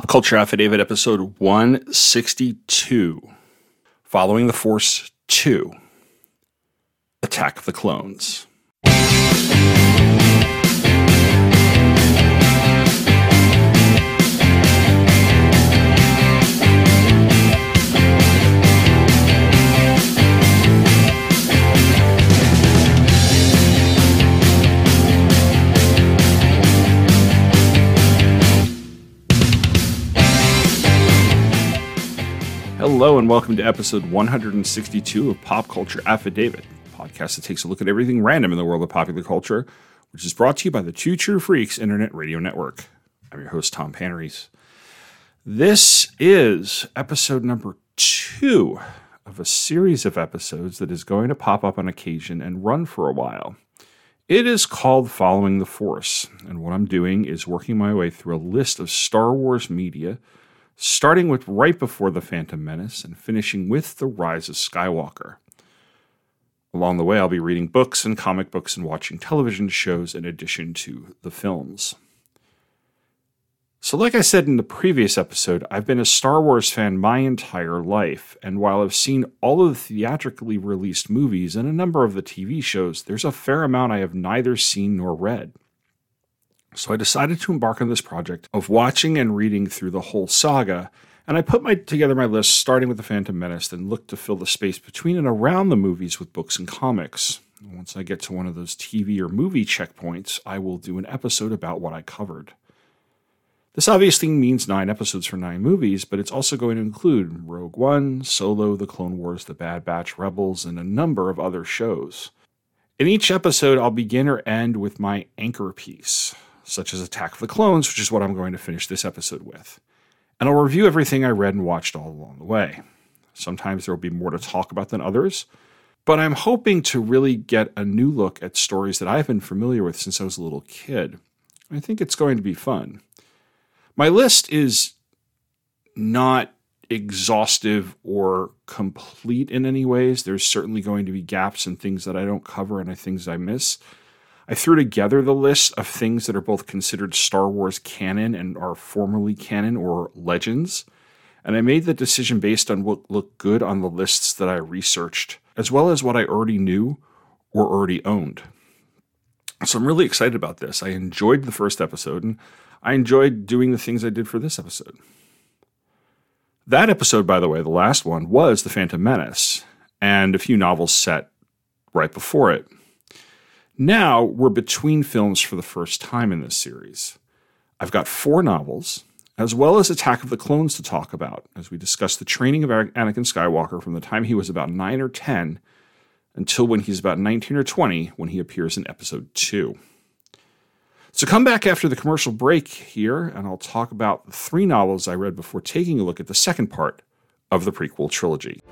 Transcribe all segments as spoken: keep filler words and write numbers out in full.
Culture Affidavit, episode one sixty-two. Following the Force two. Attack of the Clones. Hello and welcome to episode one sixty-two of Pop Culture Affidavit, a podcast that takes a look at everything random in the world of popular culture, which is brought to you by the Two True Freaks Internet Radio Network. I'm your host, Tom Panarese. This is episode number two of a series of episodes that is going to pop up on occasion and run for a while. It is called Following the Force, and what I'm doing is working my way through a list of Star Wars media, starting with right before The Phantom Menace and finishing with The Rise of Skywalker. Along the way, I'll be reading books and comic books and watching television shows in addition to the films. So like I said in the previous episode, I've been a Star Wars fan my entire life, and while I've seen all of the theatrically released movies and a number of the T V shows, there's a fair amount I have neither seen nor read. So I decided to embark on this project of watching and reading through the whole saga, and I put my, together my list starting with The Phantom Menace, then looked to fill the space between and around the movies with books and comics. And once I get to one of those T V or movie checkpoints, I will do an episode about what I covered. This obviously means nine episodes for nine movies, but it's also going to include Rogue One, Solo, The Clone Wars, The Bad Batch, Rebels, and a number of other shows. In each episode, I'll begin or end with my anchor piece, such as Attack of the Clones, which is what I'm going to finish this episode with. And I'll review everything I read and watched all along the way. Sometimes there will be more to talk about than others, but I'm hoping to really get a new look at stories that I've been familiar with since I was a little kid. I think it's going to be fun. My list is not exhaustive or complete in any ways. There's certainly going to be gaps and things that I don't cover and things I miss. I threw together the list of things that are both considered Star Wars canon and are formerly canon or legends, and I made the decision based on what looked good on the lists that I researched, as well as what I already knew or already owned. So I'm really excited about this. I enjoyed the first episode, and I enjoyed doing the things I did for this episode. That episode, by the way, the last one, was The Phantom Menace, and a few novels set right before it. Now, we're between films for the first time in this series. I've got four novels, as well as Attack of the Clones to talk about, as we discuss the training of Anakin Skywalker from the time he was about nine or ten until when he's about nineteen or twenty, when he appears in Episode two. So come back after the commercial break here, and I'll talk about the three novels I read before taking a look at the second part of the prequel trilogy.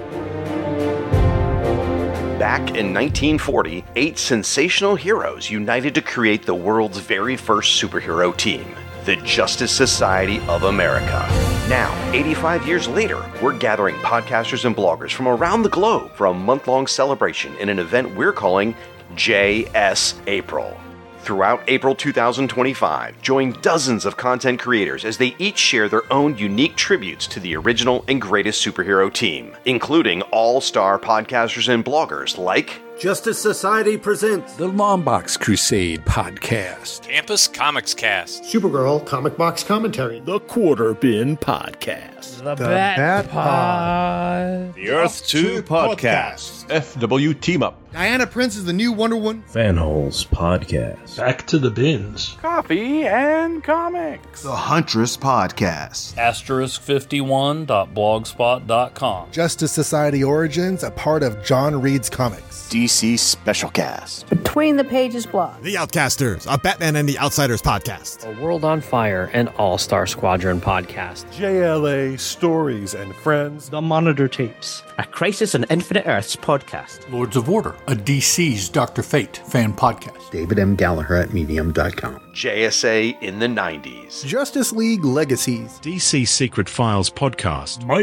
Back in nineteen forty, eight sensational heroes united to create the world's very first superhero team, the Justice Society of America. Now, eighty-five years later, we're gathering podcasters and bloggers from around the globe for a month-long celebration in an event we're calling J S April. Throughout April two thousand twenty-five, join dozens of content creators as they each share their own unique tributes to the original and greatest superhero team, including all-star podcasters and bloggers like Justice Society presents the Longbox Crusade podcast, Campus Comics Cast, Supergirl Comic Box Commentary, the Quarter Bin Podcast, the, the Bat, Bat Pod, the Earth two Podcast, F W Team Up, Diana Prince is the new Wonder Woman, Fanholes Podcast, Back to the Bins, Coffee and Comics, the Huntress Podcast, Asterisk fifty-one dot blogspot dot com, Justice Society Origins, a part of John Reed's Comics, D C Special Cast, Between the Pages blog, The Outcasters, a Batman and the Outsiders podcast, A World on Fire, an All-Star Squadron podcast, J L A Stories and Friends, The Monitor Tapes, A Crisis on Infinite Earths podcast, Lords of Order, a D C's Doctor Fate fan podcast, David M. Gallagher at medium dot com, J S A in the nineties, Justice League Legacies, D C Secret Files podcast, Mike's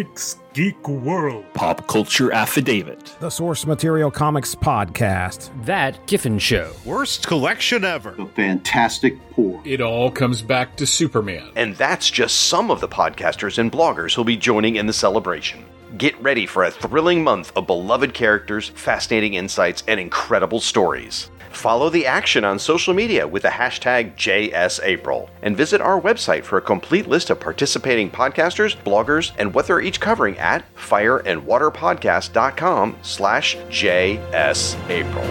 Geek World. Pop Culture Affidavit. The Source Material Comics Podcast. That Giffen Show. Worst collection ever. The Fantastic Four. It all comes back to Superman. And that's just some of the podcasters and bloggers who'll be joining in the celebration. Get ready for a thrilling month of beloved characters, fascinating insights, and incredible stories. Follow the action on social media with the hashtag J S April, and visit our website for a complete list of participating podcasters, bloggers, and what they're each covering at fireandwaterpodcast.com slash JSApril.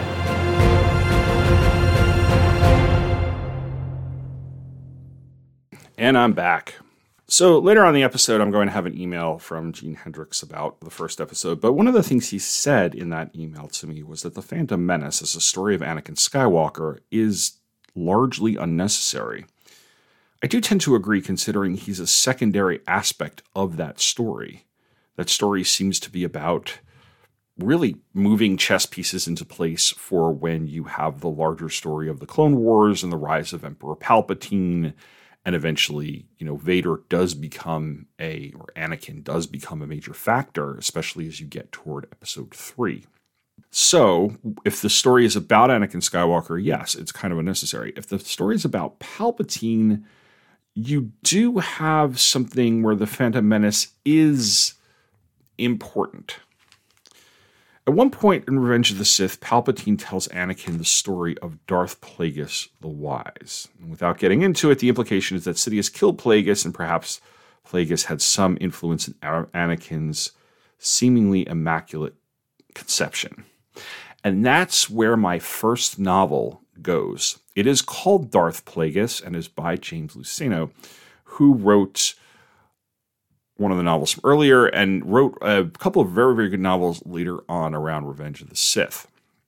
And I'm back. So later on in the episode, I'm going to have an email from Gene Hendricks about the first episode. But one of the things he said in that email to me was that The Phantom Menace, as a story of Anakin Skywalker, is largely unnecessary. I do tend to agree, considering he's a secondary aspect of that story. That story seems to be about really moving chess pieces into place for when you have the larger story of the Clone Wars and the rise of Emperor Palpatine. And eventually, you know, Vader does become a, or Anakin does become a major factor, especially as you get toward episode three. So, if the story is about Anakin Skywalker, yes, it's kind of unnecessary. If the story is about Palpatine, you do have something where the Phantom Menace is important. At one point in Revenge of the Sith, Palpatine tells Anakin the story of Darth Plagueis the Wise. And without getting into it, the implication is that Sidious killed Plagueis, and perhaps Plagueis had some influence in Anakin's seemingly immaculate conception. And that's where my first novel goes. It is called Darth Plagueis and is by James Luceno, who wrote one of the novels from earlier and wrote a couple of very, very good novels later on around Revenge of the Sith.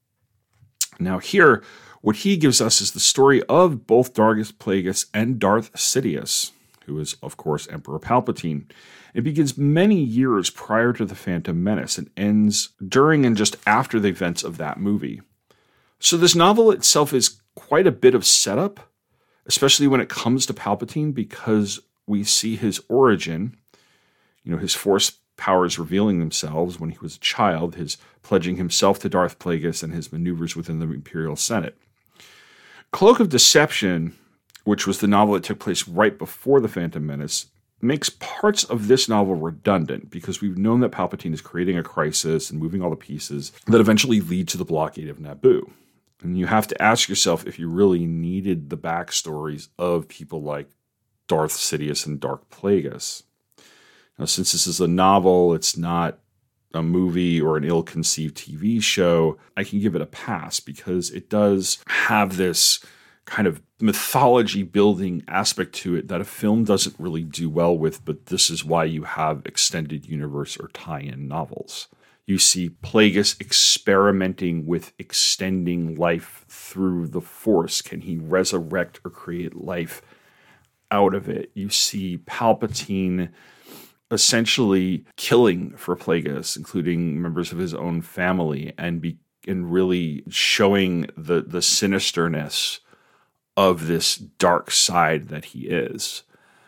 Now here, what he gives us is the story of both Darth Plagueis and Darth Sidious, who is, of course, Emperor Palpatine. It begins many years prior to The Phantom Menace and ends during and just after the events of that movie. So this novel itself is quite a bit of setup, especially when it comes to Palpatine, because we see his origin. You know, his force powers revealing themselves when he was a child, his pledging himself to Darth Plagueis, and his maneuvers within the Imperial Senate. Cloak of Deception, which was the novel that took place right before The Phantom Menace, makes parts of this novel redundant because we've known that Palpatine is creating a crisis and moving all the pieces that eventually lead to the blockade of Naboo. And you have to ask yourself if you really needed the backstories of people like Darth Sidious and Darth Plagueis. Now, since this is a novel, it's not a movie or an ill-conceived T V show, I can give it a pass because it does have this kind of mythology-building aspect to it that a film doesn't really do well with, but this is why you have extended universe or tie-in novels. You see Plagueis experimenting with extending life through the Force. Can he resurrect or create life out of it? You see Palpatine essentially killing for Plagueis, including members of his own family, and be and really showing the the sinisterness of this dark side that he is.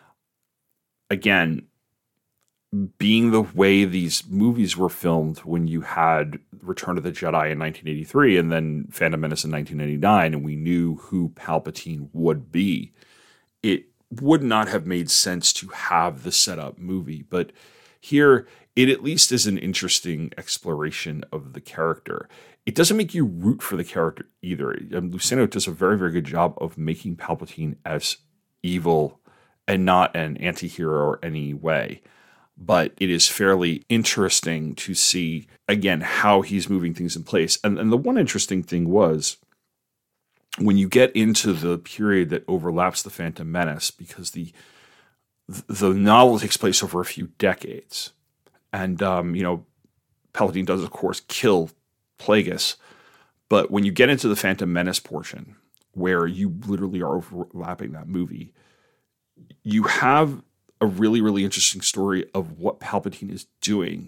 Again, being the way these movies were filmed when you had Return of the Jedi in nineteen eighty-three and then Phantom Menace in nineteen ninety-nine, and we knew who Palpatine would be, it would not have made sense to have the setup movie. But here, it at least is an interesting exploration of the character. It doesn't make you root for the character either. Um, Luceno does a very, very good job of making Palpatine as evil and not an anti-hero in any way. But it is fairly interesting to see, again, how he's moving things in place. And, and the one interesting thing was, when you get into the period that overlaps The Phantom Menace, because the the novel takes place over a few decades, and um, you know, Palpatine does, of course, kill Plagueis, but when you get into the Phantom Menace portion, where you literally are overlapping that movie, you have a really, really interesting story of what Palpatine is doing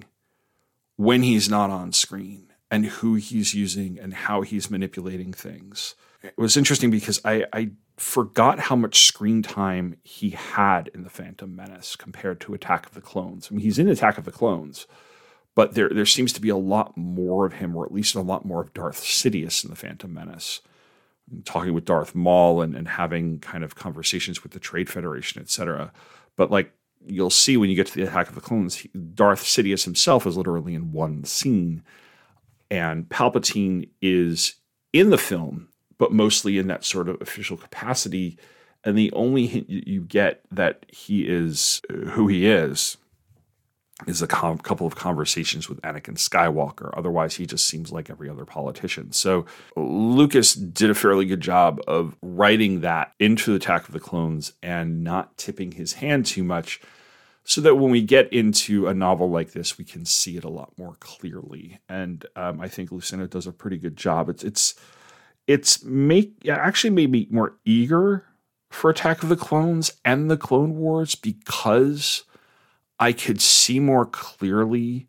when he's not on screen, and who he's using, and how he's manipulating things. it was interesting because I, I forgot how much screen time he had in The Phantom Menace compared to Attack of the Clones. I mean, he's in Attack of the Clones, but there there seems to be a lot more of him, or at least a lot more of Darth Sidious in The Phantom Menace. Talking with Darth Maul and, and having kind of conversations with the Trade Federation, et cetera. But like you'll see when you get to the Attack of the Clones, he, Darth Sidious himself is literally in one scene. And Palpatine is in the film, but mostly in that sort of official capacity. And the only hint you get that he is who he is is a com- couple of conversations with Anakin Skywalker. Otherwise, he just seems like every other politician. So Lucas did a fairly good job of writing that into the Attack of the Clones and not tipping his hand too much, so that when we get into a novel like this, we can see it a lot more clearly. And um, I think Lucinda does a pretty good job. It's it's it's make it actually made me more eager for Attack of the Clones and the Clone Wars, because I could see more clearly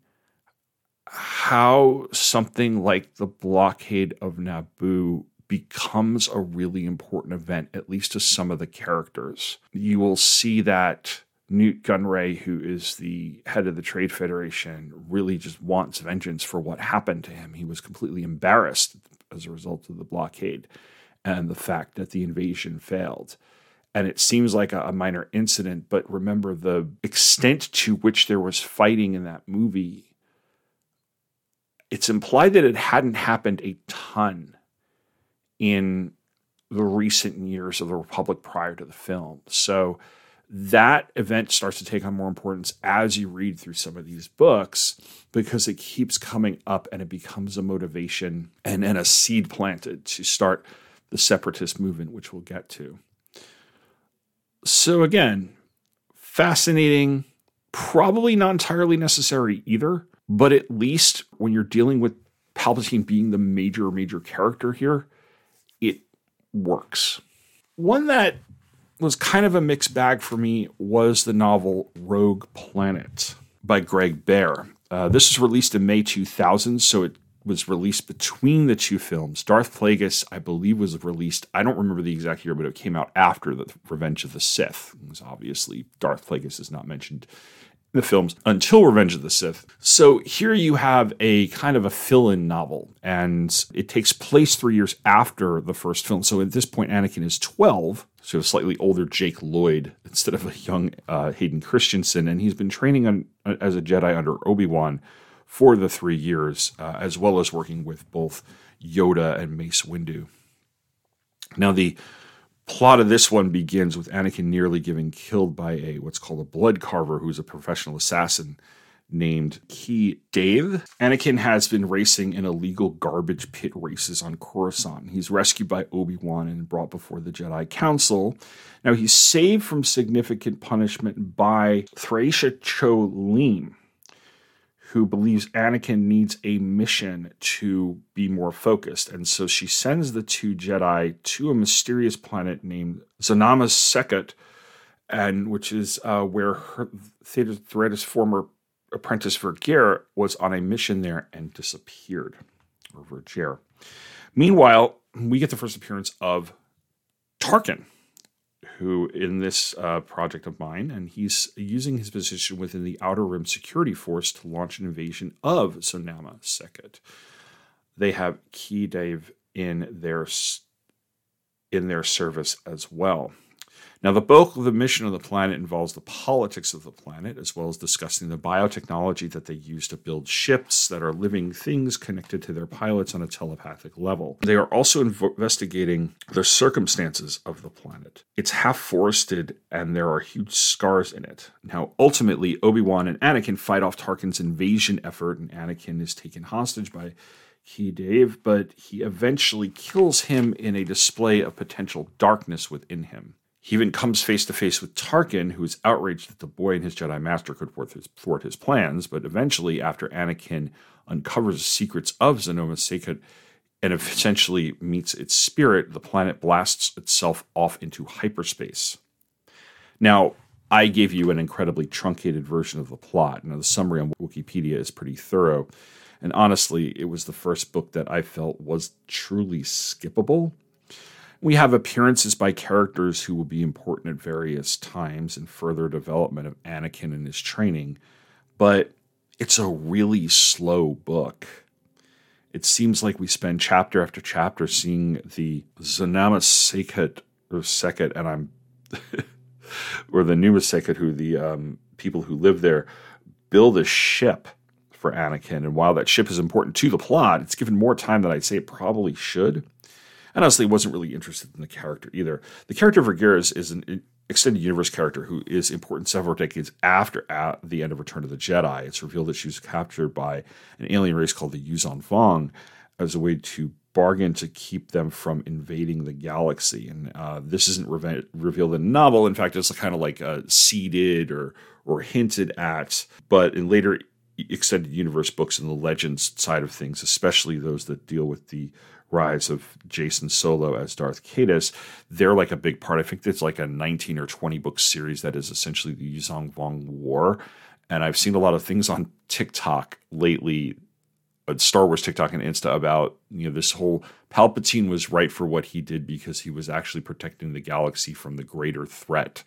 how something like the blockade of Naboo becomes a really important event, at least to some of the characters. You will see that Newt Gunray, who is the head of the Trade Federation, really just wants vengeance for what happened to him. He was completely embarrassed as a result of the blockade and the fact that the invasion failed. And it seems like a, a minor incident, but remember the extent to which there was fighting in that movie. It's implied that it hadn't happened a ton in the recent years of the Republic prior to the film. So that event starts to take on more importance as you read through some of these books, because it keeps coming up and it becomes a motivation and, and a seed planted to start the separatist movement, which we'll get to. So again, fascinating, probably not entirely necessary either, but at least when you're dealing with Palpatine being the major, major character here, it works. One that was kind of a mixed bag for me was the novel Rogue Planet by Greg Bear. Uh, this was released in May two thousand, so it was released between the two films. Darth Plagueis, I believe, was released, I don't remember the exact year, but it came out after the Revenge of the Sith. It was obviously, Darth Plagueis is not mentioned in the films until Revenge of the Sith. So here you have a kind of a fill-in novel, and it takes place three years after the first film. So at this point, Anakin is twelve, so a slightly older Jake Lloyd instead of a young uh, Hayden Christensen, and he's been training on, as a Jedi under Obi-Wan for the three years, uh, as well as working with both Yoda and Mace Windu. Now, the plot of this one begins with Anakin nearly getting killed by a what's called a blood carver, who's a professional assassin named Key Dave. Anakin has been racing in illegal garbage pit races on Coruscant. He's rescued by Obi-Wan and brought before the Jedi Council. Now, he's saved from significant punishment by Thracia Cho-Leem, who believes Anakin needs a mission to be more focused. And so she sends the two Jedi to a mysterious planet named Zanama Sekot, and which is uh, where her, Theta Threada's former apprentice Vergere was on a mission there and disappeared, or Vergere. Meanwhile, we get the first appearance of Tarkin, who in this uh, project of mine, and he's using his position within the Outer Rim Security Force to launch an invasion of Zanama Sekot. They have Key Dave in their in their service as well. Now, the bulk of the mission of the planet involves the politics of the planet, as well as discussing the biotechnology that they use to build ships that are living things connected to their pilots on a telepathic level. They are also inv- investigating the circumstances of the planet. It's half forested, and there are huge scars in it. Now, ultimately, Obi-Wan and Anakin fight off Tarkin's invasion effort, and Anakin is taken hostage by Key Dave, but he eventually kills him in a display of potential darkness within him. He even comes face-to-face with Tarkin, who is outraged that the boy and his Jedi Master could thwart his, thwart his plans, but eventually, after Anakin uncovers the secrets of Zanama Sekot and essentially meets its spirit, the planet blasts itself off into hyperspace. Now, I gave you an incredibly truncated version of the plot. Now, the summary on Wikipedia is pretty thorough, and honestly, it was the first book that I felt was truly skippable. We have appearances by characters who will be important at various times in further development of Anakin and his training, but it's a really slow book. It seems like we spend chapter after chapter seeing the Zanama Sekhet, or Sekhet, and I'm, or the Numa Sekhet, who the um, people who live there, build a ship for Anakin. And while that ship is important to the plot, it's given more time than I'd say it probably should. And honestly, wasn't really interested in the character either. The character of Rhaegyra is an extended universe character who is important several decades after at the end of Return of the Jedi. It's revealed that she was captured by an alien race called the Yuuzhan Vong as a way to bargain to keep them from invading the galaxy. And uh, this isn't re- revealed in the novel. In fact, it's kind of like uh, seeded or or hinted at. But in later extended universe books and the Legends side of things, especially those that deal with the rise of Jacen Solo as Darth Caedus, they're like a big part. I think it's like a nineteen or twenty book series that is essentially the Yuuzhan Vong War. And I've seen a lot of things on TikTok lately, Star Wars TikTok and Insta, about, you know, this whole Palpatine was right for what he did because he was actually protecting the galaxy from the greater threat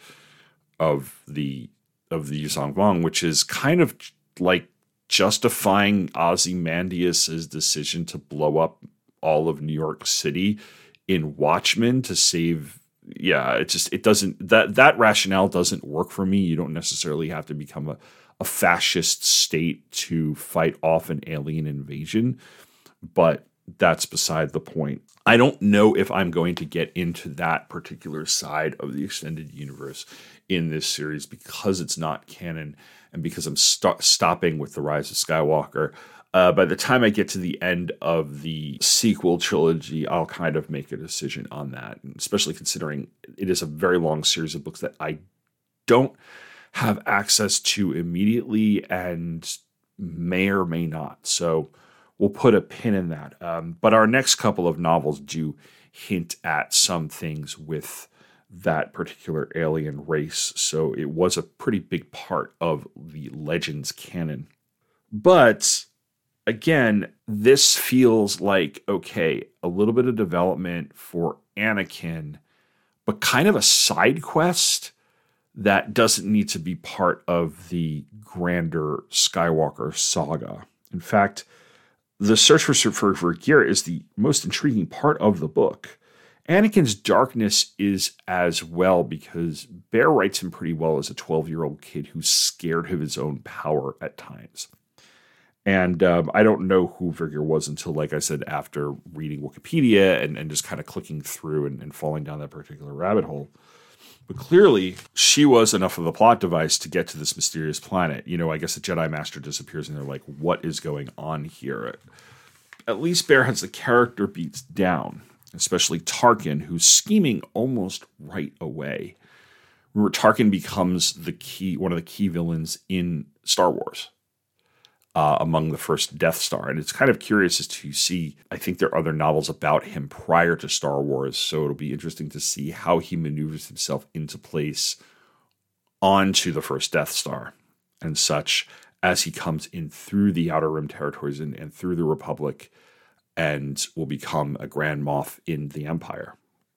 of the of the Yuuzhan Vong, which is kind of like justifying Ozymandias' decision to blow up all of New York City in Watchmen to save. Yeah, it just, it doesn't, that, that rationale doesn't work for me. You don't necessarily have to become a, a fascist state to fight off an alien invasion, but that's beside the point. I don't know if I'm going to get into that particular side of the extended universe in this series because it's not canon and because I'm st- stopping with The Rise of Skywalker. Uh, by the time I get to the end of the sequel trilogy, I'll kind of make a decision on that, especially considering it is a very long series of books that I don't have access to immediately and may or may not. So we'll put a pin in that. Um, but our next couple of novels do hint at some things with that particular alien race. So it was a pretty big part of the Legends canon. But again, this feels like, okay, a little bit of development for Anakin, but kind of a side quest that doesn't need to be part of the grander Skywalker saga. In fact, the search for for Rhaegyra is the most intriguing part of the book. Anakin's darkness is as well, because Bear writes him pretty well as a twelve-year-old kid who's scared of his own power at times. And um, I don't know who Rhaegyra was until, like I said, after reading Wikipedia and, and just kind of clicking through and, and falling down that particular rabbit hole. But clearly, she was enough of a plot device to get to this mysterious planet. You know, I guess the Jedi Master disappears and they're like, what is going on here? At least Bear has the character beats down, especially Tarkin, who's scheming almost right away. Remember, Tarkin becomes the key, one of the key villains in Star Wars. Uh, among the first Death Star. And it's kind of curious as to see, I think there are other novels about him prior to Star Wars, so it'll be interesting to see how he maneuvers himself into place onto the first Death Star and such as he comes in through the Outer Rim territories and, and through the Republic and will become a Grand Moff in the Empire.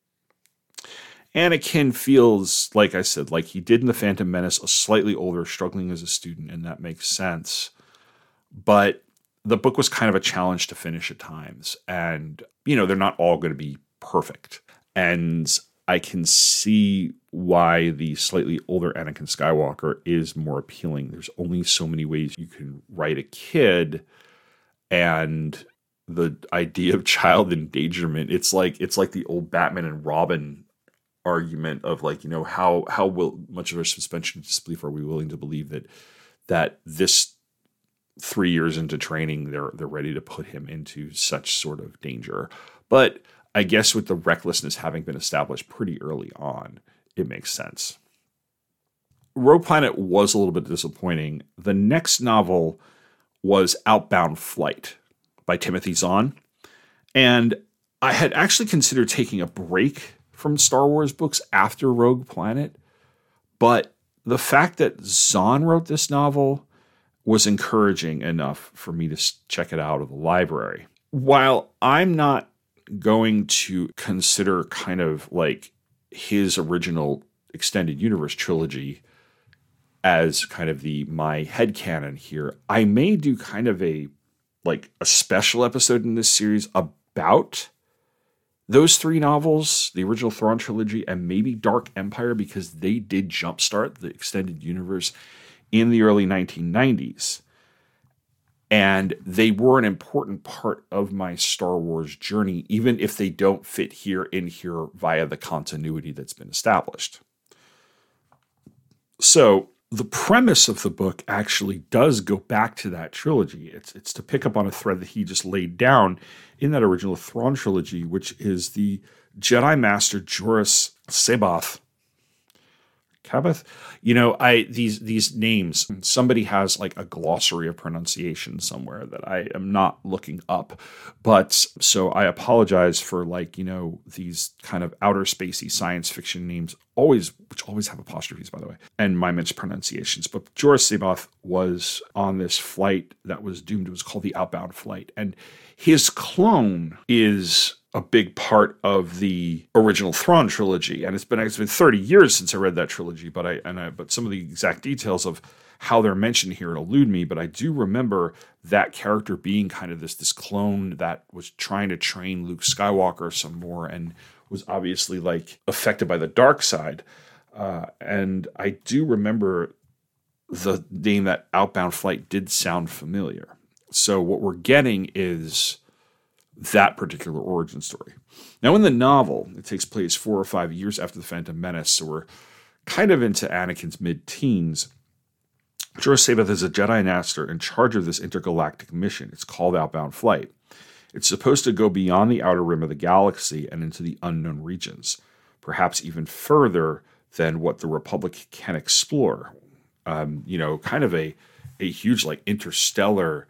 Anakin feels, like I said, like he did in The Phantom Menace, a slightly older, struggling as a student, and that makes sense. But the book was kind of a challenge to finish at times. And, you know, they're not all going to be perfect. And I can see why the slightly older Anakin Skywalker is more appealing. There's only so many ways you can write a kid. And the idea of child endangerment, it's like it's like the old Batman and Robin argument of, like, you know, how how will much of a suspension of disbelief are we willing to believe that that this three years into training, they're they're ready to put him into such sort of danger. But I guess with the recklessness having been established pretty early on, it makes sense. Rogue Planet was a little bit disappointing. The next novel was Outbound Flight by Timothy Zahn. And I had actually considered taking a break from Star Wars books after Rogue Planet. But the fact that Zahn wrote this novel was encouraging enough for me to check it out of the library. While I'm not going to consider kind of like his original extended universe trilogy as kind of the my headcanon here, I may do kind of a like a special episode in this series about those three novels, the original Thrawn trilogy, and maybe Dark Empire, because they did jumpstart the extended universe in the early nineteen nineties. And they were an important part of my Star Wars journey, even if they don't fit here in here via the continuity that's been established. So the premise of the book actually does go back to that trilogy. It's it's to pick up on a thread that he just laid down in that original Thrawn trilogy, which is the Jedi Master Joruus C'baoth. C'baoth? You know, I these these names, somebody has like a glossary of pronunciation somewhere that I am not looking up. But so I apologize for like, you know, these kind of outer spacey science fiction names, always, which always have apostrophes, by the way, and my mispronunciations. But Joruus C'baoth was on this flight that was doomed. It was called the Outbound Flight. And his clone is a big part of the original Thrawn trilogy, and it's been it's been thirty years since I read that trilogy. But I and I, but some of the exact details of how they're mentioned here elude me. But I do remember that character being kind of this this clone that was trying to train Luke Skywalker some more, and was obviously like affected by the dark side. Uh, and I do remember the name that Outbound Flight did sound familiar. So what we're getting is that particular origin story. Now, in the novel, it takes place four or five years after the Phantom Menace, so we're kind of into Anakin's mid-teens. Joruus C'baoth is a Jedi Master in charge of this intergalactic mission. It's called Outbound Flight. It's supposed to go beyond the outer rim of the galaxy and into the unknown regions, perhaps even further than what the Republic can explore. Um, you know, kind of a, a huge, like, interstellar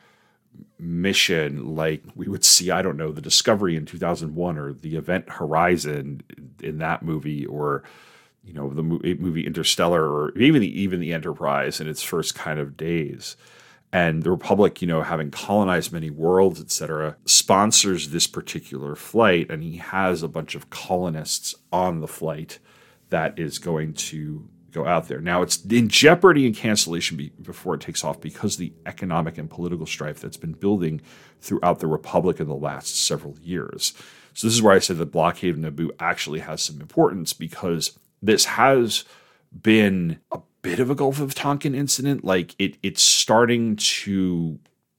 mission like we would see, I don't know, the Discovery in two thousand one or the Event Horizon in that movie, or, you know, the movie Interstellar, or even the, even the Enterprise in its first kind of days. And the Republic, you know, having colonized many worlds, et cetera, sponsors this particular flight, and he has a bunch of colonists on the flight that is going to go out there. Now, it's in jeopardy and cancellation be, before it takes off because of the economic and political strife that's been building throughout the Republic in the last several years. So this is where I said the blockade of Naboo actually has some importance, because this has been a bit of a Gulf of Tonkin incident. Like it, it's starting to,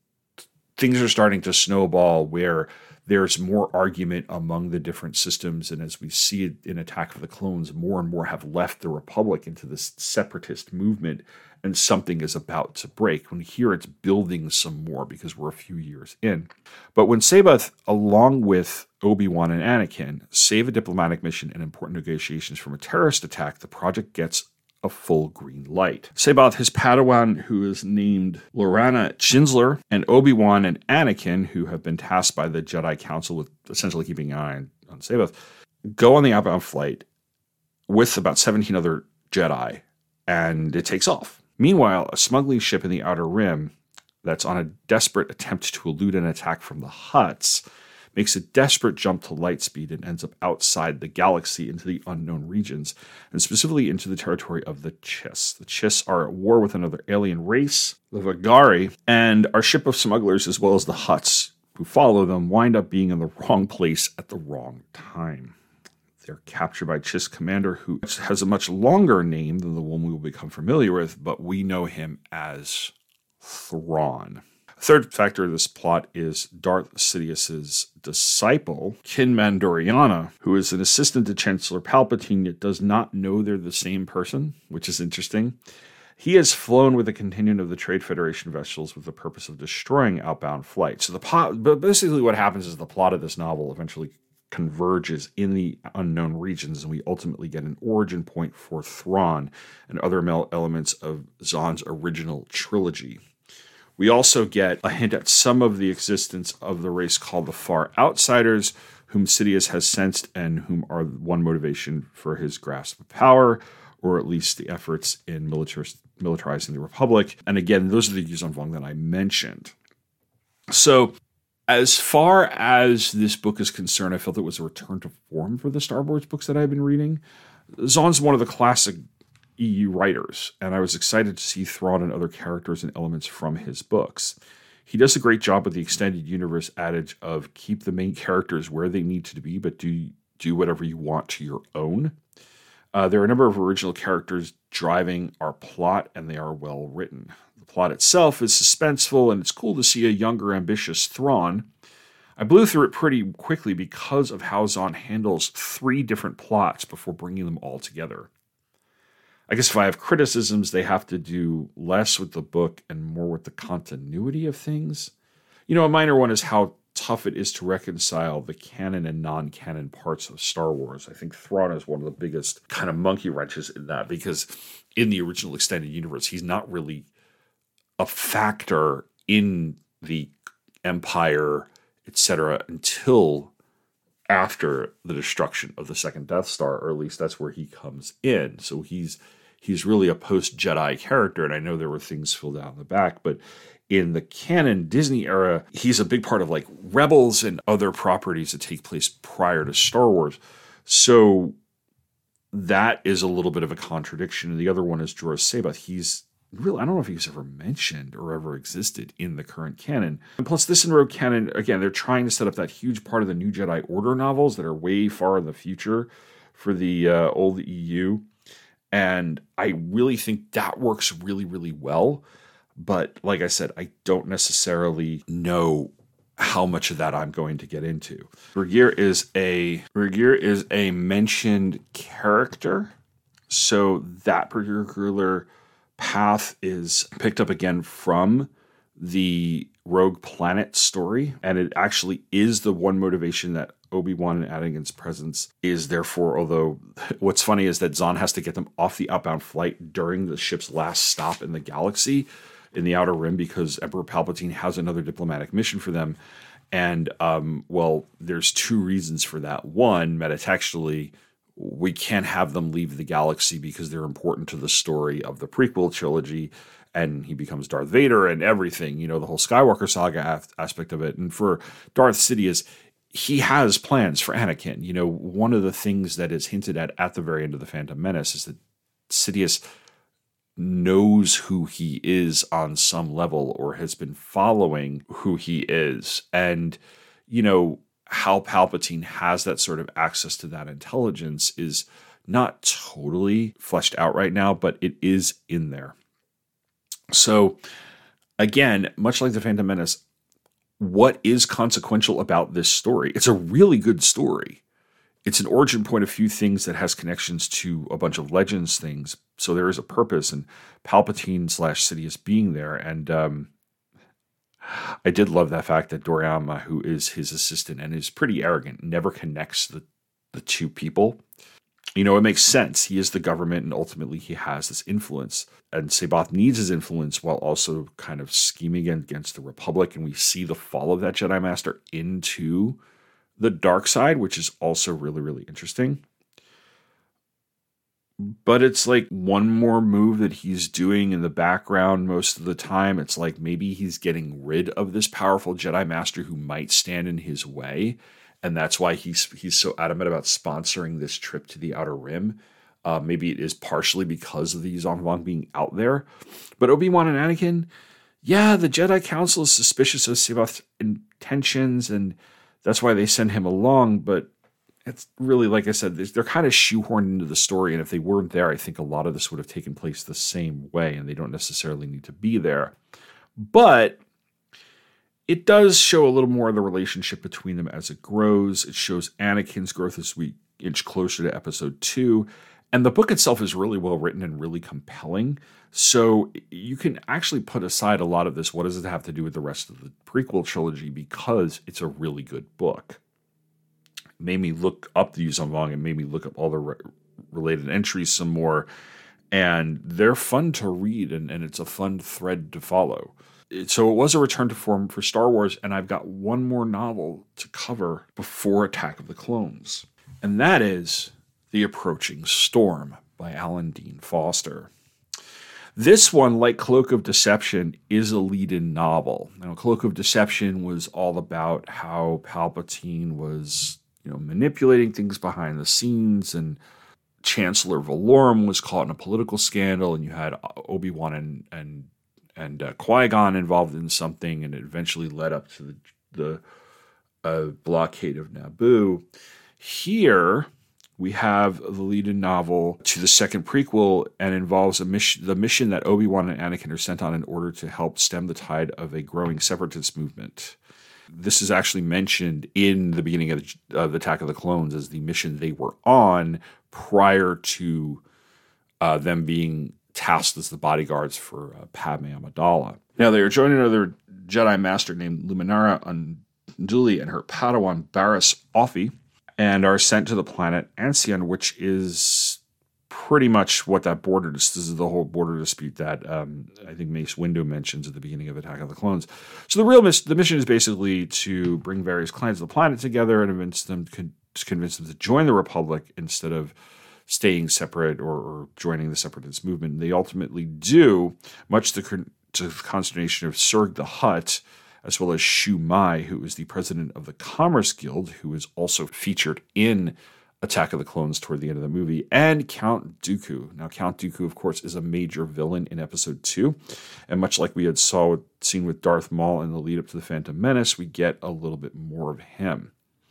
things are starting to snowball where there's more argument among the different systems. And as we see it in Attack of the Clones, more and more have left the Republic into this separatist movement, and something is about to break. When here it's building some more because we're a few years in. But when C'baoth, along with Obi-Wan and Anakin, save a diplomatic mission and important negotiations from a terrorist attack, the project gets a full green light. C'baoth, his Padawan, who is named Lorana Chinsler, and Obi-Wan and Anakin, who have been tasked by the Jedi Council with essentially keeping an eye on, on C'baoth, go on the outbound flight with about seventeen other Jedi, and it takes off. Meanwhile, a smuggling ship in the Outer Rim that's on a desperate attempt to elude an attack from the Hutts makes a desperate jump to light speed and ends up outside the galaxy into the unknown regions, and specifically into the territory of the Chiss. The Chiss are at war with another alien race, the Vagari, and our ship of smugglers, as well as the Hutts who follow them, wind up being in the wrong place at the wrong time. They're captured by Chiss commander, who has a much longer name than the one we will become familiar with, but we know him as Thrawn. Third factor of this plot is Darth Sidious's disciple, Kin Mandoriana, who is an assistant to Chancellor Palpatine, yet does not know they're the same person, which is interesting. He has flown with a contingent of the Trade Federation vessels with the purpose of destroying Outbound Flight. So the plot, but basically what happens is the plot of this novel eventually converges in the unknown regions, and we ultimately get an origin point for Thrawn and other elements of Zahn's original trilogy. We also get a hint at some of the existence of the race called the Far Outsiders, whom Sidious has sensed and whom are one motivation for his grasp of power, or at least the efforts in militar- militarizing the Republic. And again, those are the Yuuzhan Vong that I mentioned. So As far as this book is concerned, I felt it was a return to form for the Star Wars books that I've been reading. Zahn's one of the classic E U writers, and I was excited to see Thrawn and other characters and elements from his books. He does a great job with the extended universe adage of keep the main characters where they need to be, but do do whatever you want to your own. Uh, there are a number of original characters driving our plot, and they are well written. The plot itself is suspenseful, and it's cool to see a younger, ambitious Thrawn. I blew through it pretty quickly because of how Zahn handles three different plots before bringing them all together. I guess if I have criticisms, they have to do less with the book and more with the continuity of things. You know, a minor one is how tough it is to reconcile the canon and non-canon parts of Star Wars. I think Thrawn is one of the biggest kind of monkey wrenches in that, because in the original extended universe, he's not really a factor in the Empire, et cetera, until after the destruction of the second Death Star, or at least that's where he comes in. So he's he's really a post-Jedi character, and I know there were things filled out in the back, but in the canon Disney era, he's a big part of like Rebels and other properties that take place prior to Star Wars. So that is a little bit of a contradiction. And the other one is Jorah Sabath. He's really, I don't know if he's ever mentioned or ever existed in the current canon. And plus, this in Rogue canon, again, they're trying to set up that huge part of the New Jedi Order novels that are way far in the future for the uh, old E U. And I really think that works really, really well. But like I said, I don't necessarily know how much of that I'm going to get into. Regeer is a Regeer is a mentioned character. So that particular path is picked up again from the Rogue Planet story, and it actually is the one motivation that Obi-Wan and Anakin's presence is there for. Although what's funny is that Zahn has to get them off the outbound flight during the ship's last stop in the galaxy, in the Outer Rim, because Emperor Palpatine has another diplomatic mission for them. And um, well, there's two reasons for that. One, metatextually, we can't have them leave the galaxy because they're important to the story of the prequel trilogy, and he becomes Darth Vader and everything, you know, the whole Skywalker saga aspect of it. And for Darth Sidious, he has plans for Anakin. You know, one of the things that is hinted at at the very end of The Phantom Menace is that Sidious knows who he is on some level, or has been following who he is. And, you know, how Palpatine has that sort of access to that intelligence is not totally fleshed out right now, but it is in there. So again, much like The Phantom Menace, what is consequential about this story? It's a really good story. It's an origin point of few things that has connections to a bunch of Legends things. So there is a purpose, and Palpatine slash Sidious being there. And um, I did love that fact that Doriyama, who is his assistant and is pretty arrogant, never connects the, the two people. You know, it makes sense. He is the government, and ultimately he has this influence. And Sabath needs his influence while also kind of scheming against the Republic. And we see the fall of that Jedi Master into the dark side, which is also really, really interesting. But it's like one more move that he's doing in the background most of the time. It's like maybe he's getting rid of this powerful Jedi Master who might stand in his way. And that's why he's he's so adamant about sponsoring this trip to the Outer Rim. Uh, maybe it is partially because of the Yuuzhan Vong being out there. But Obi-Wan and Anakin, yeah, the Jedi Council is suspicious of Sabath's intentions, and that's why they send him along. But it's really, like I said, they're kind of shoehorned into the story. And if they weren't there, I think a lot of this would have taken place the same way, and they don't necessarily need to be there. But it does show a little more of the relationship between them as it grows. It shows Anakin's growth as we inch closer to episode two. And the book itself is really well written and really compelling. So you can actually put aside a lot of this. What does it have to do with the rest of the prequel trilogy? Because it's a really good book. It made me look up the Yuuzhan Vong and made me look up all the re- related entries some more. And they're fun to read, and, and it's a fun thread to follow. So it was a return to form for Star Wars, and I've got one more novel to cover before Attack of the Clones. And that is The Approaching Storm by Alan Dean Foster. This one, like Cloak of Deception, is a lead-in novel. Now, Cloak of Deception was all about how Palpatine was, you know, manipulating things behind the scenes, and Chancellor Valorum was caught in a political scandal, and you had Obi-Wan and and and uh, Qui-Gon involved in something, and it eventually led up to the the uh, blockade of Naboo. Here, we have the lead-in novel to the second prequel, and involves a mission, the mission that Obi-Wan and Anakin are sent on in order to help stem the tide of a growing separatist movement. This is actually mentioned in the beginning of the, uh, the Attack of the Clones as the mission they were on prior to uh, them being tasked as the bodyguards for uh, Padme Amidala. Now, they are joining another Jedi Master named Luminara Unduli and her Padawan Barriss Offee, and are sent to the planet Ancion, which is pretty much what that border, this is the whole border dispute that um, I think Mace Windu mentions at the beginning of Attack of the Clones. So the real miss, the mission is basically to bring various clans of the planet together and convince them, con- convince them to join the Republic instead of staying separate or, or joining the separatist movement. And they ultimately do, much to, con- to the consternation of Surg the Hutt, as well as Shu Mai, who is the president of the Commerce Guild, who is also featured in Attack of the Clones toward the end of the movie, and Count Dooku. Now, Count Dooku, of course, is a major villain in Episode two, and much like we had saw seen with Darth Maul in the lead up to the Phantom Menace, we get a little bit more of him.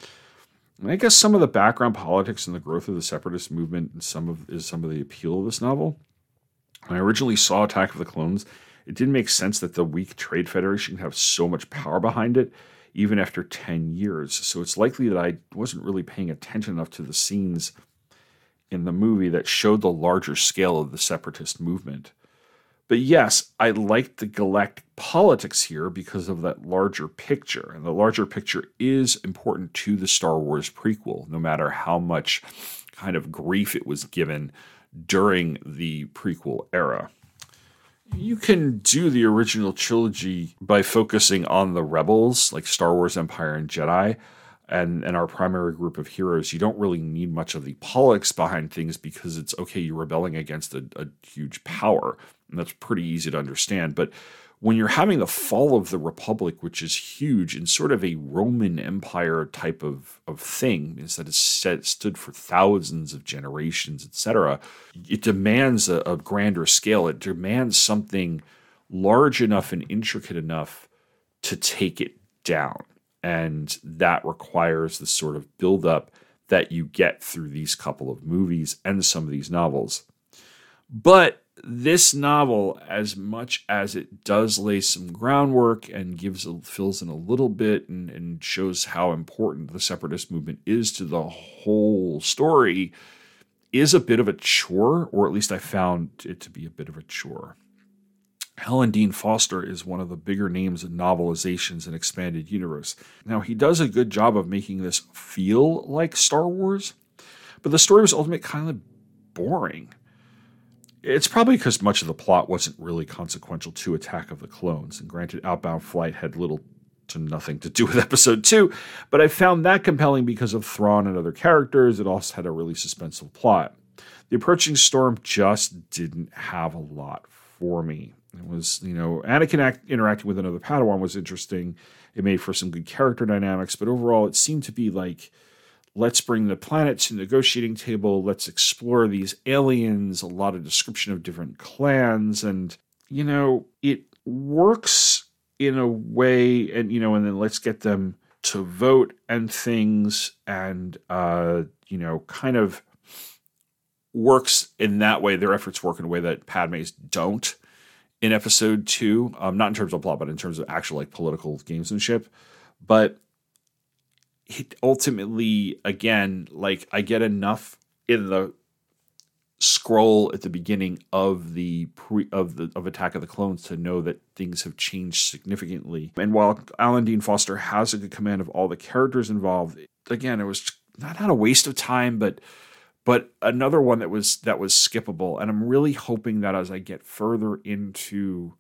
And I guess some of the background politics and the growth of the separatist movement and some of is some of the appeal of this novel. When I originally saw Attack of the Clones, it didn't make sense that the weak Trade Federation could have so much power behind it, even after ten years. So it's likely that I wasn't really paying attention enough to the scenes in the movie that showed the larger scale of the separatist movement. But yes, I liked the galactic politics here because of that larger picture. And the larger picture is important to the Star Wars prequel, no matter how much kind of grief it was given during the prequel era. You can do the original trilogy by focusing on the rebels, like Star Wars, Empire, and Jedi, and, and our primary group of heroes. You don't really need much of the politics behind things because it's, okay, you're rebelling against a, a huge power, and that's pretty easy to understand. But when you're having the fall of the Republic, which is huge and sort of a Roman Empire type of, of thing, is that it's set, stood for thousands of generations, et cetera, it demands a, a grander scale. It demands something large enough and intricate enough to take it down. And that requires the sort of buildup that you get through these couple of movies and some of these novels. But this novel, as much as it does lay some groundwork and gives a, fills in a little bit and, and shows how important the separatist movement is to the whole story, is a bit of a chore, or at least I found it to be a bit of a chore. Helen Dean Foster is one of the bigger names in novelizations and expanded universe. Now, he does a good job of making this feel like Star Wars, but the story was ultimately kind of boring. It's probably because much of the plot wasn't really consequential to Attack of the Clones, and granted, Outbound Flight had little to nothing to do with Episode two, but I found that compelling because of Thrawn and other characters. It also had a really suspenseful plot. The approaching storm just didn't have a lot for me. It was, you know, Anakin act, interacting with another Padawan was interesting. It made for some good character dynamics, but overall it seemed to be like, let's bring the planet to the negotiating table. Let's explore these aliens, a lot of description of different clans. And, you know, it works in a way, and, you know, and then let's get them to vote and things, and, uh, you know, kind of works in that way. Their efforts work in a way that Padme's don't in Episode two. Um, not in terms of plot, but in terms of actual, like, political gamesmanship. But it ultimately, again, like, I get enough in the scroll at the beginning of the pre of the of Attack of the Clones to know that things have changed significantly. And while Alan Dean Foster has a good command of all the characters involved, again, it was not, not a waste of time, but but another one that was that was skippable. And I'm really hoping that as I get further into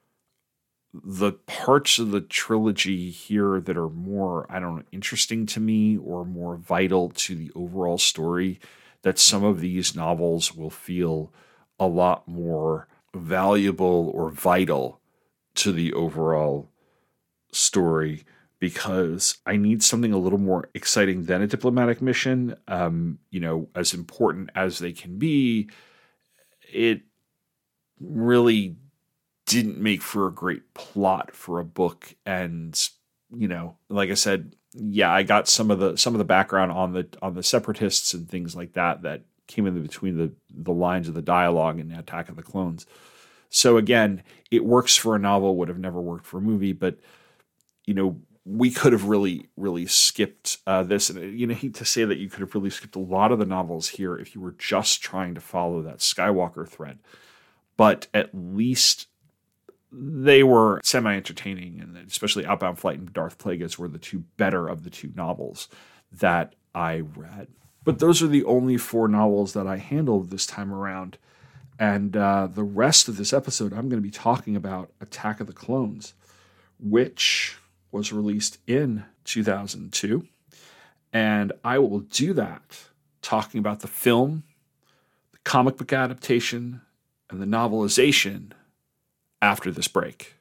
the parts of the trilogy here that are more, I don't know, interesting to me or more vital to the overall story, that some of these novels will feel a lot more valuable or vital to the overall story, because I need something a little more exciting than a diplomatic mission. Um, you know, as important as they can be, it really didn't make for a great plot for a book. And, you know, like I said, yeah, I got some of the some of the background on the on the separatists and things like that that came in between the the lines of the dialogue in Attack of the Clones. So again, it works for a novel, would have never worked for a movie, but you know, we could have really, really skipped uh, this. And you know, I hate to say that you could have really skipped a lot of the novels here if you were just trying to follow that Skywalker thread. But at least they were semi-entertaining, and especially Outbound Flight and Darth Plagueis were the two better of the two novels that I read. But those are the only four novels that I handled this time around. And uh, the rest of this episode, I'm going to be talking about Attack of the Clones, which was released in two thousand two. And I will do that talking about the film, the comic book adaptation, and the novelization after this break.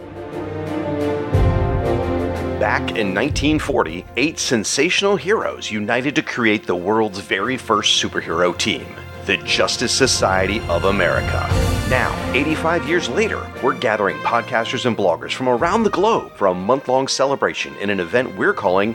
Back in nineteen forty, eight sensational heroes united to create the world's very first superhero team, the Justice Society of America. Now, eighty-five years later, we're gathering podcasters and bloggers from around the globe for a month-long celebration in an event we're calling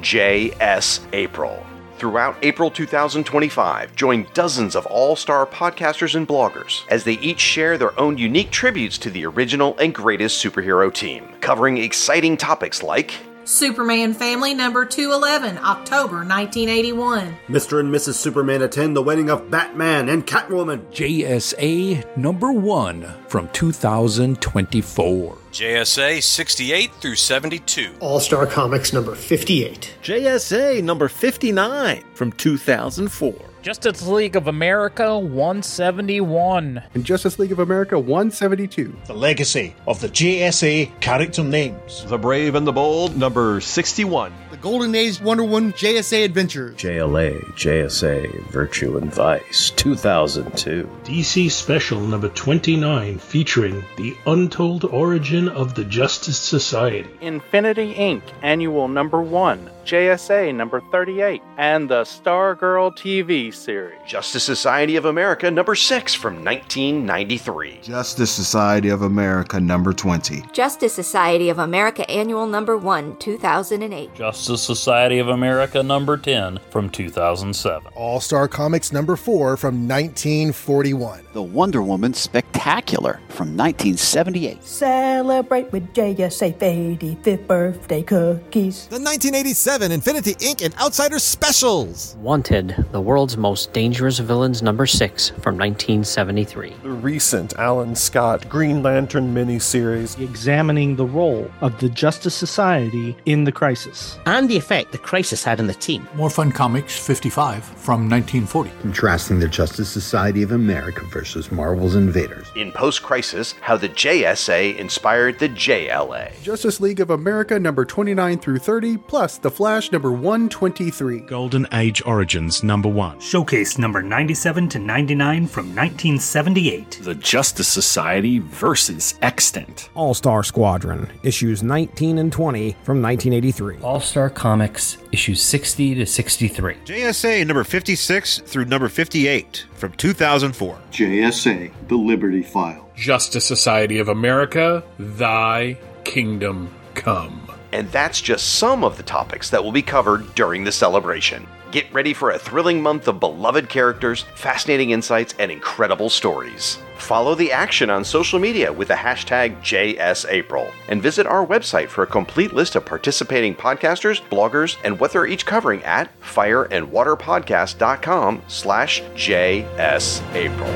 J S April. Throughout April two thousand twenty-five, join dozens of all-star podcasters and bloggers as they each share their own unique tributes to the original and greatest superhero team, covering exciting topics like Superman Family number two eleven, October nineteen eighty-one. Mister and Missus Superman attend the wedding of Batman and Catwoman. J S A number one from two thousand twenty-four. J S A sixty-eight through seventy-two. All-Star Comics number fifty-eight. J S A number fifty-nine from two thousand four. Justice League of America one seventy-one. And Justice League of America one seventy-two. The Legacy of the J S A Character Names. The Brave and the Bold, number sixty-one. The Golden Age Wonder Woman J S A Adventures. J L A, J S A, Virtue and Vice, two thousand two. D C Special number twenty-nine, featuring The Untold Origin of the Justice Society. Infinity Incorporated. Annual number one, J S A number thirty-eight, and the Stargirl T V series. Justice Society of America number six from nineteen ninety-three. Justice Society of America number twenty. Justice Society of America Annual number one, two thousand eight. Justice Society of America number ten from two thousand seven. All-Star Comics number four from nineteen forty-one. The Wonder Woman Spectacular from nineteen seventy-eight. Celebrate with J S A eighty-fifth birthday cookies. The nineteen eighty-seven Infinity Incorporated and Outsiders Specials. Wanted, the world's most dangerous villains number six from nineteen seventy-three. The recent Alan Scott Green Lantern miniseries. Examining the role of the Justice Society in the crisis. And the effect the crisis had on the team. More Fun Comics fifty-five from nineteen forty. Contrasting the Justice Society of America versus Marvel's Invaders. In Post-Crisis, how the J S A inspired the J L A. Justice League of America number twenty-nine through thirty, plus The Flash number one twenty-three. Golden Age Origins number one. Showcase number ninety-seven to ninety-nine from nineteen seventy-eight. The Justice Society versus Extant. All-Star Squadron, issues nineteen and twenty from nineteen eighty-three. All-Star Comics, issues sixty to sixty-three. J S A number fifty-six through number fifty-eight from two thousand four. J S A, The Liberty File. Justice Society of America, Thy Kingdom Come. And that's just some of the topics that will be covered during the celebration. Get ready for a thrilling month of beloved characters, fascinating insights, and incredible stories. Follow the action on social media with the hashtag J S April, and visit our website for a complete list of participating podcasters, bloggers, and what they're each covering at fireandwaterpodcast.com slash JS April.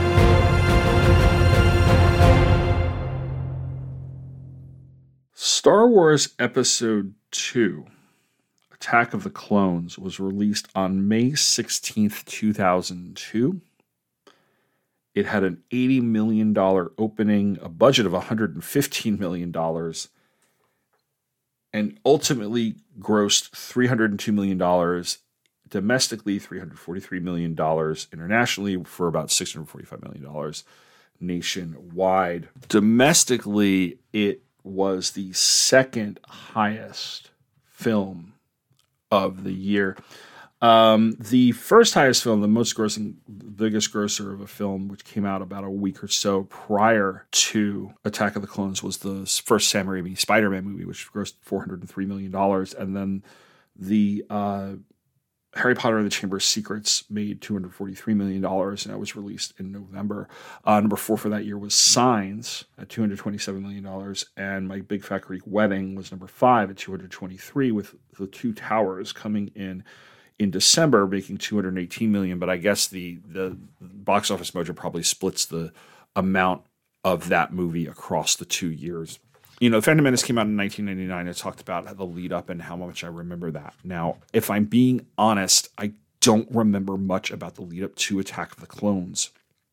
Star Wars Episode two, Attack of the Clones, was released on May sixteenth, two thousand two. It had an eighty million dollars opening, a budget of one hundred fifteen million dollars, and ultimately grossed three hundred two million dollars domestically, three hundred forty-three million dollars internationally, for about six hundred forty-five million dollars. nationwide. Domestically, it was the second highest film of the year. Um, the first highest film, the most grossing, biggest grosser of a film, which came out about a week or so prior to Attack of the Clones, was the first Sam Raimi Spider-Man movie, which grossed four hundred three million dollars. And then the uh, Harry Potter and the Chamber of Secrets made two hundred forty-three million dollars, and that was released in November. Uh, number four for that year was Signs at two hundred twenty-seven million dollars, and My Big Fat Greek Wedding was number five at two hundred twenty-three, with The Two Towers coming in in December, making two hundred eighteen million dollars. But I guess the, the Box Office Mojo probably splits the amount of that movie across the two years. You know, Phantom Menace came out in nineteen ninety-nine. I talked about the lead up and how much I remember that. Now, if I'm being honest, I don't remember much about the lead up to Attack of the Clones.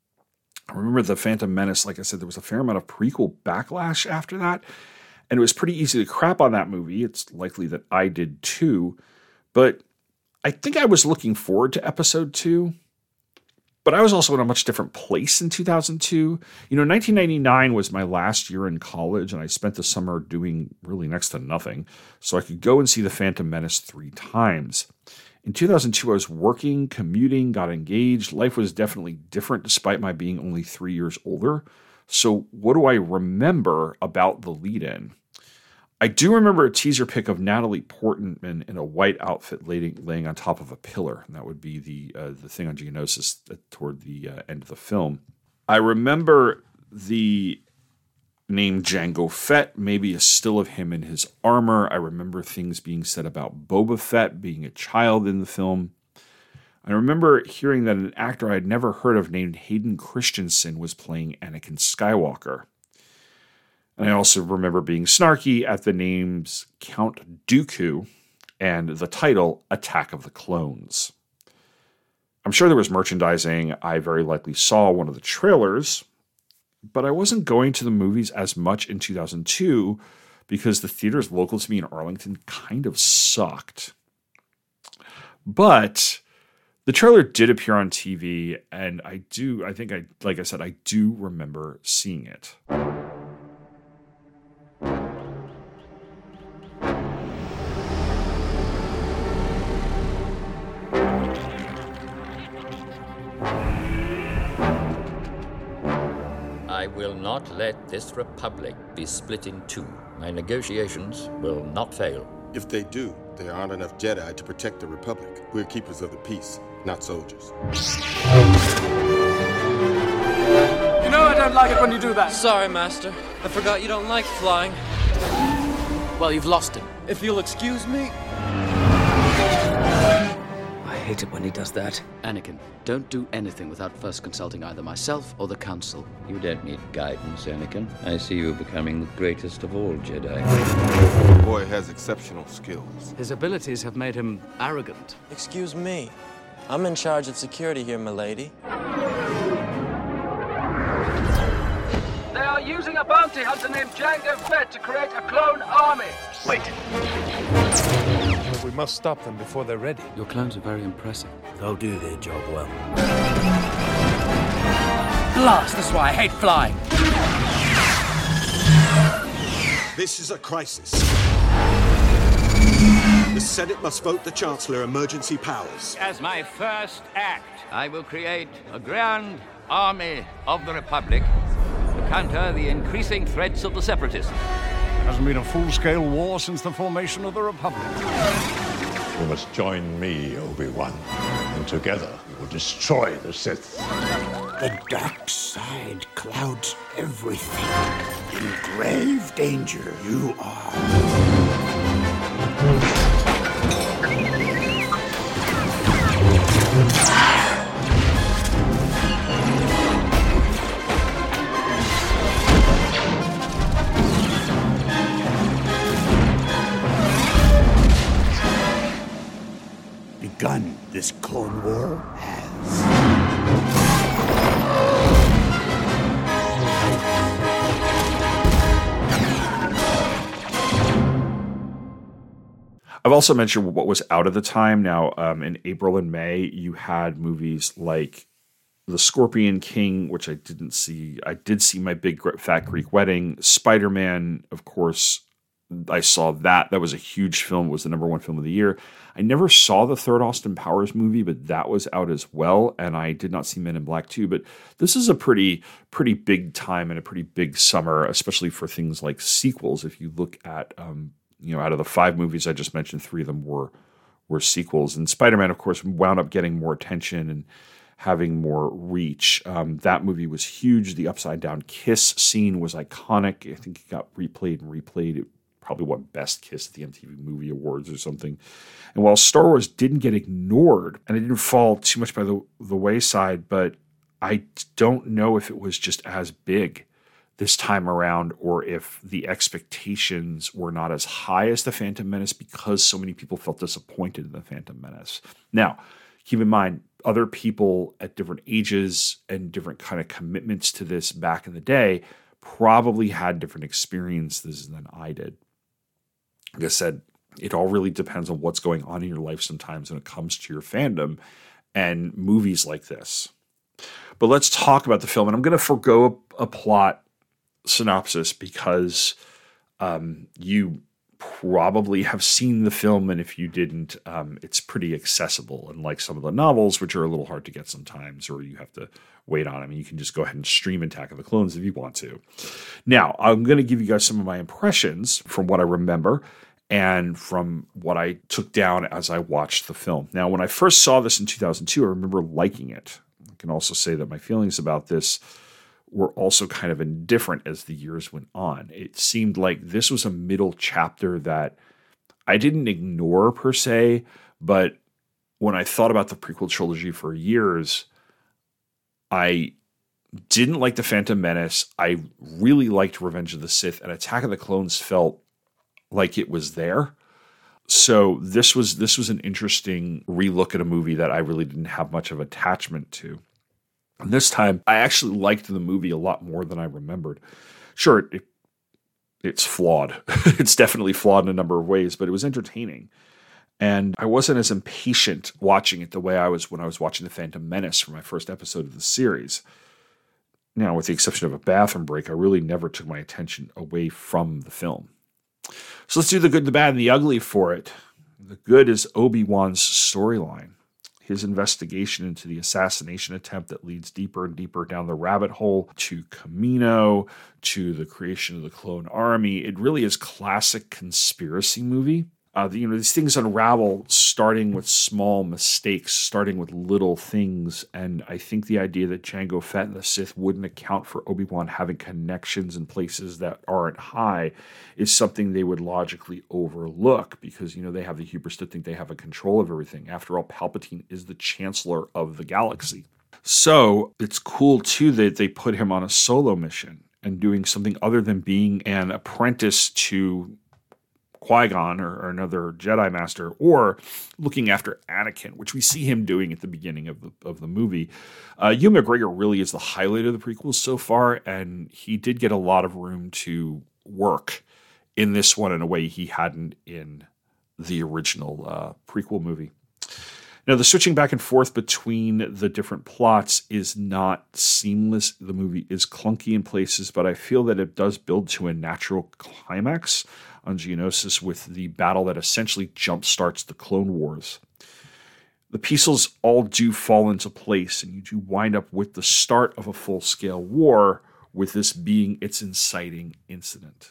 I remember the Phantom Menace, like I said, there was a fair amount of prequel backlash after that. And it was pretty easy to crap on that movie. It's likely that I did too. But I think I was looking forward to episode two. But I was also in a much different place in two thousand two. You know, nineteen ninety-nine was my last year in college, and I spent the summer doing really next to nothing. So I could go and see The Phantom Menace three times. In two thousand two, I was working, commuting, got engaged. Life was definitely different despite my being only three years older. So what do I remember about the lead-in? I do remember a teaser pic of Natalie Portman in a white outfit laying, laying on top of a pillar. And that would be the uh, the thing on Geonosis toward the uh, end of the film. I remember the name Jango Fett, maybe a still of him in his armor. I remember things being said about Boba Fett being a child in the film. I remember hearing that an actor I had never heard of named Hayden Christensen was playing Anakin Skywalker. And I also remember being snarky at the names Count Dooku and the title Attack of the Clones. I'm sure there was merchandising. I very likely saw one of the trailers, but I wasn't going to the movies as much in two thousand two because the theaters local to me in Arlington kind of sucked. But the trailer did appear on T V, and I do, I think I, like I said, I do remember seeing it. I will not let this republic be split in two. My negotiations will not fail. If they do, there aren't enough Jedi to protect the Republic. We're keepers of the peace, not soldiers. You know I don't like it when you do that. Sorry, Master. I forgot you don't like flying. Well, you've lost him. If you'll excuse me. I hate it when he does that. Anakin, don't do anything without first consulting either myself or the Council. You don't need guidance, Anakin. I see you becoming the greatest of all Jedi. The boy has exceptional skills. His abilities have made him arrogant. Excuse me. I'm in charge of security here, milady. They are using a bounty hunter named Jango Fett to create a clone army. Wait. We must stop them before they're ready. Your clones are very impressive. They'll do their job well. Blast! That's why I hate flying. This is a crisis. The Senate must vote the Chancellor emergency powers. As my first act, I will create a grand army of the Republic to counter the increasing threats of the Separatists. Hasn't been a full-scale war since the formation of the Republic. You must join me, Obi-Wan, and together we will destroy the Sith. The dark side clouds everything. In grave danger you are. Begun this Clone War has. I've also mentioned what was out at the time. Now, um, in April and May, you had movies like The Scorpion King, which I didn't see. I did see My Big Fat Greek Wedding. Spider-Man, of course, I saw that. That was a huge film. It was the number one film of the year. I never saw the third Austin Powers movie, but that was out as well. And I did not see Men in Black two. But this is a pretty, pretty big time and a pretty big summer, especially for things like sequels. If you look at, um, you know, out of the five movies I just mentioned, three of them were were sequels. And Spider-Man, of course, wound up getting more attention and having more reach. Um, that movie was huge. The upside down kiss scene was iconic. I think it got replayed and replayed. It probably won Best Kiss at the M T V Movie Awards or something. And while Star Wars didn't get ignored, and it didn't fall too much by the, the wayside, but I don't know if it was just as big this time around or if the expectations were not as high as The Phantom Menace because so many people felt disappointed in The Phantom Menace. Now, keep in mind, other people at different ages and different kind of commitments to this back in the day probably had different experiences than I did. Like I said, it all really depends on what's going on in your life sometimes when it comes to your fandom and movies like this. But let's talk about the film. And I'm going to forego a, a plot synopsis because um, you probably have seen the film. And if you didn't, um, it's pretty accessible. Unlike some of the novels, which are a little hard to get sometimes, or you have to wait on. I mean, you can just go ahead and stream Attack of the Clones if you want to. Now, I'm going to give you guys some of my impressions from what I remember and from what I took down as I watched the film. Now, when I first saw this in two thousand two, I remember liking it. I can also say that my feelings about this were also kind of indifferent as the years went on. It seemed like this was a middle chapter that I didn't ignore per se, but when I thought about the prequel trilogy for years, I didn't like The Phantom Menace. I really liked Revenge of the Sith, and Attack of the Clones felt like it was there. So this was this was an interesting relook at a movie that I really didn't have much of attachment to. And this time, I actually liked the movie a lot more than I remembered. Sure, it, it's flawed. It's definitely flawed in a number of ways, but it was entertaining. And I wasn't as impatient watching it the way I was when I was watching The Phantom Menace for my first episode of the series. Now, with the exception of a bathroom break, I really never took my attention away from the film. So let's do the good, the bad, and the ugly for it. The good is Obi-Wan's storyline. His investigation into the assassination attempt that leads deeper and deeper down the rabbit hole to Kamino, to the creation of the clone army. It really is classic conspiracy movie. Uh, the, you know, these things unravel starting with small mistakes, starting with little things. And I think the idea that Jango Fett and the Sith wouldn't account for Obi-Wan having connections in places that aren't high is something they would logically overlook because, you know, they have the hubris to think they have a control of everything. After all, Palpatine is the chancellor of the galaxy. So it's cool, too, that they put him on a solo mission and doing something other than being an apprentice to Qui-Gon or, or another Jedi Master, or looking after Anakin, which we see him doing at the beginning of the of the movie. Uh, Ewan McGregor really is the highlight of the prequels so far, and he did get a lot of room to work in this one in a way he hadn't in the original uh, prequel movie. Now, the switching back and forth between the different plots is not seamless. The movie is clunky in places, but I feel that it does build to a natural climax on Geonosis with the battle that essentially jumpstarts the Clone Wars. The pieces all do fall into place, and you do wind up with the start of a full-scale war, with this being its inciting incident.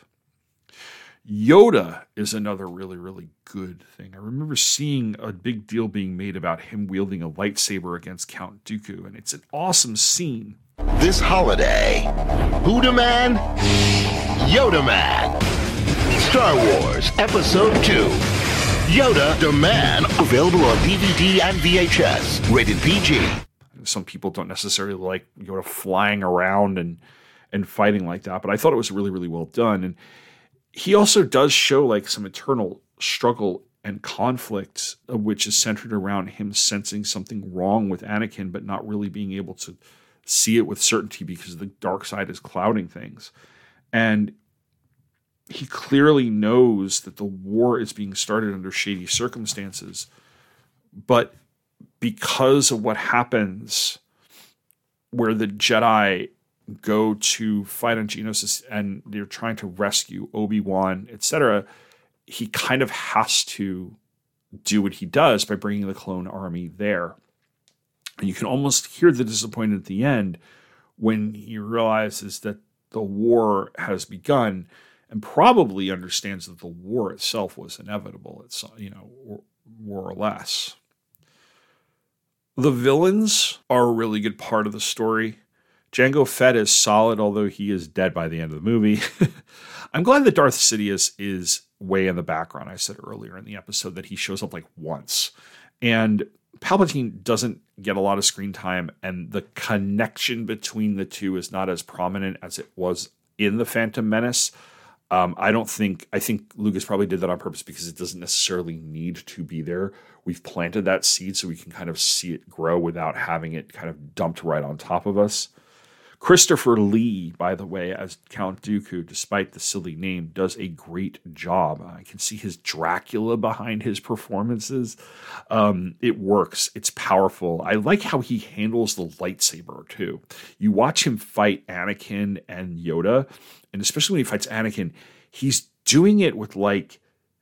Yoda is another really, really good thing. I remember seeing a big deal being made about him wielding a lightsaber against Count Dooku, and it's an awesome scene. This holiday, Buddha Man, Yoda Man. Star Wars Episode two, Yoda the Man, available on D V D and V H S, rated P G. Some people don't necessarily like Yoda flying around and and fighting like that, but I thought it was really, really well done. And he also does show like some internal struggle and conflict, which is centered around him sensing something wrong with Anakin, but not really being able to see it with certainty because the dark side is clouding things. And he clearly knows that the war is being started under shady circumstances, but because of what happens where the Jedi go to fight on Geonosis and they're trying to rescue Obi-Wan, et cetera, he kind of has to do what he does by bringing the clone army there. And you can almost hear the disappointment at the end when he realizes that the war has begun and probably understands that the war itself was inevitable. It's, you know, more or less. The villains are a really good part of the story. Jango Fett is solid, although he is dead by the end of the movie. I'm glad that Darth Sidious is way in the background. I said earlier in the episode that he shows up like once. And Palpatine doesn't get a lot of screen time, and the connection between the two is not as prominent as it was in The Phantom Menace. Um, I don't think, I think Lucas probably did that on purpose because it doesn't necessarily need to be there. We've planted that seed so we can kind of see it grow without having it kind of dumped right on top of us. Christopher Lee, by the way, as Count Dooku, despite the silly name, does a great job. I can see his Dracula behind his performances. Um, it works. It's powerful. I like how he handles the lightsaber, too. You watch him fight Anakin and Yoda, and especially when he fights Anakin, he's doing it with, like,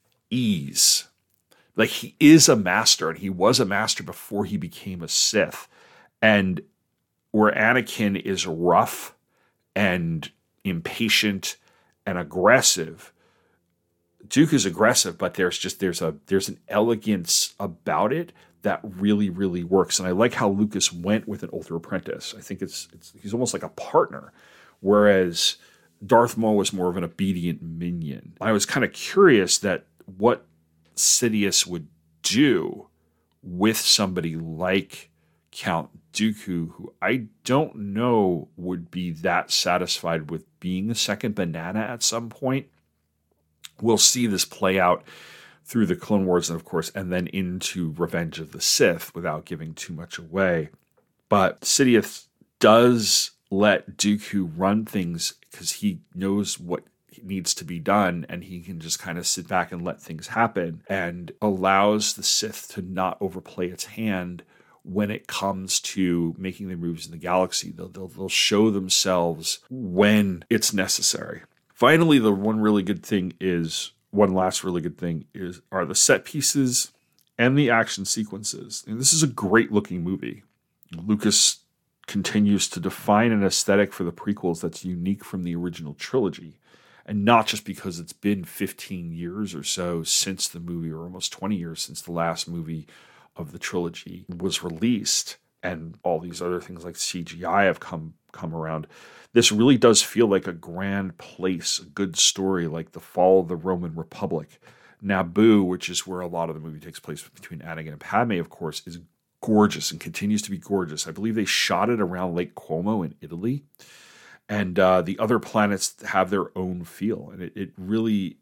ease. Like, he is a master, and he was a master before he became a Sith. And where Anakin is rough and impatient and aggressive, Dooku is aggressive, but there's just there's a there's an elegance about it that really really works. And I like how Lucas went with an older apprentice. I think it's it's he's almost like a partner, whereas Darth Maul was more of an obedient minion. I was kind of curious that what Sidious would do with somebody like Count Dooku, who I don't know would be that satisfied with being the second banana at some point. We'll see this play out through the Clone Wars, and of course, and then into Revenge of the Sith without giving too much away. But Sidious does let Dooku run things because he knows what needs to be done, and he can just kind of sit back and let things happen, and allows the Sith to not overplay its hand when it comes to making their moves in the galaxy. They'll, they'll, they'll show themselves when it's necessary. Finally, the one really good thing is, one last really good thing is, are the set pieces and the action sequences. And this is a great looking movie. Lucas continues to define an aesthetic for the prequels that's unique from the original trilogy. And not just because it's been fifteen years or so since the movie, or almost twenty years since the last movie of the trilogy was released, and all these other things like C G I have come come around. This really does feel like a grand place, a good story, like the fall of the Roman Republic. Naboo, which is where a lot of the movie takes place between Anakin and Padme, of course, is gorgeous and continues to be gorgeous. I believe they shot it around Lake Como in Italy. And uh, the other planets have their own feel. And it, it really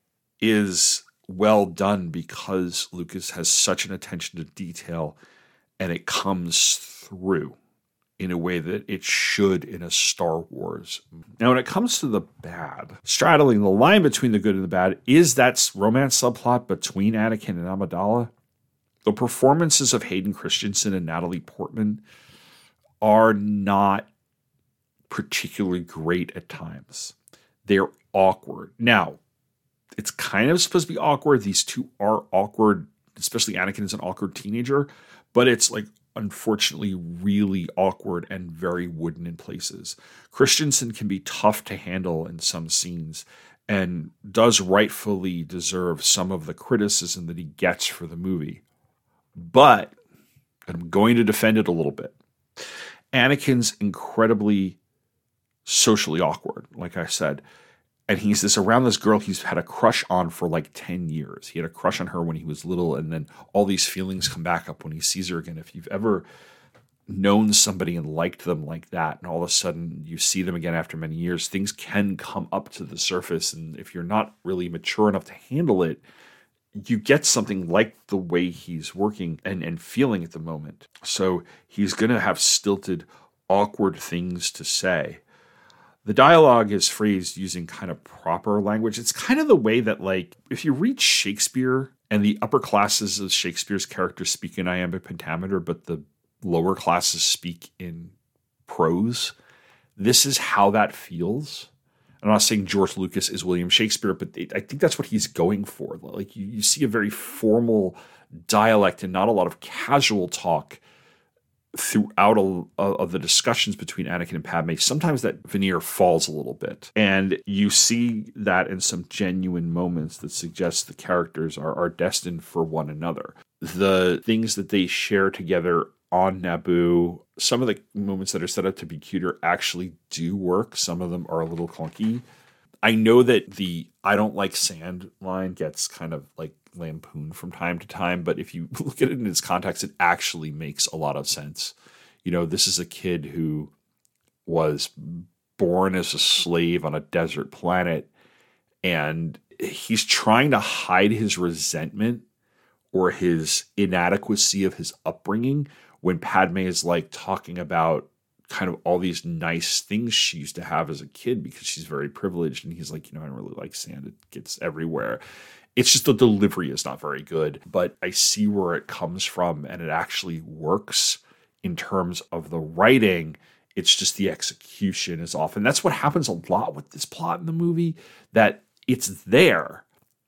is well done because Lucas has such an attention to detail, and it comes through in a way that it should in a Star Wars. Now, when it comes to the bad, straddling the line between the good and the bad is that romance subplot between Anakin and Amidala. The performances of Hayden Christensen and Natalie Portman are not particularly great at times. They're awkward. Now, it's kind of supposed to be awkward. These two are awkward, especially Anakin is an awkward teenager, but it's like unfortunately really awkward and very wooden in places. Christensen can be tough to handle in some scenes and does rightfully deserve some of the criticism that he gets for the movie. But, and I'm going to defend it a little bit, Anakin's incredibly socially awkward, like I said. And he's this around this girl he's had a crush on for like ten years. He had a crush on her when he was little, and then all these feelings come back up when he sees her again. If you've ever known somebody and liked them like that, and all of a sudden you see them again after many years, things can come up to the surface. And if you're not really mature enough to handle it, you get something like the way he's working and, and feeling at the moment. So he's going to have stilted, awkward things to say. The dialogue is phrased using kind of proper language. It's kind of the way that, like, if you read Shakespeare and the upper classes of Shakespeare's characters speak in iambic pentameter, but the lower classes speak in prose. This is how that feels. I'm not saying George Lucas is William Shakespeare, but it, I think that's what he's going for. Like you, you see a very formal dialect and not a lot of casual talk throughout a, a, of the discussions between Anakin and Padme. Sometimes that veneer falls a little bit. And you see that in some genuine moments that suggest the characters are, are destined for one another. The things that they share together on Naboo, some of the moments that are set up to be cuter actually do work. Some of them are a little clunky. I know that the I don't like sand line gets kind of like lampooned from time to time, but if you look at it in its context, it actually makes a lot of sense. You know, this is a kid who was born as a slave on a desert planet, and he's trying to hide his resentment or his inadequacy of his upbringing when Padme is like talking about kind of all these nice things she used to have as a kid because she's very privileged. And he's like, you know, I don't really like sand. It gets everywhere. It's just the delivery is not very good, but I see where it comes from and it actually works in terms of the writing. It's just the execution is off. And that's what happens a lot with this plot in the movie, that it's there.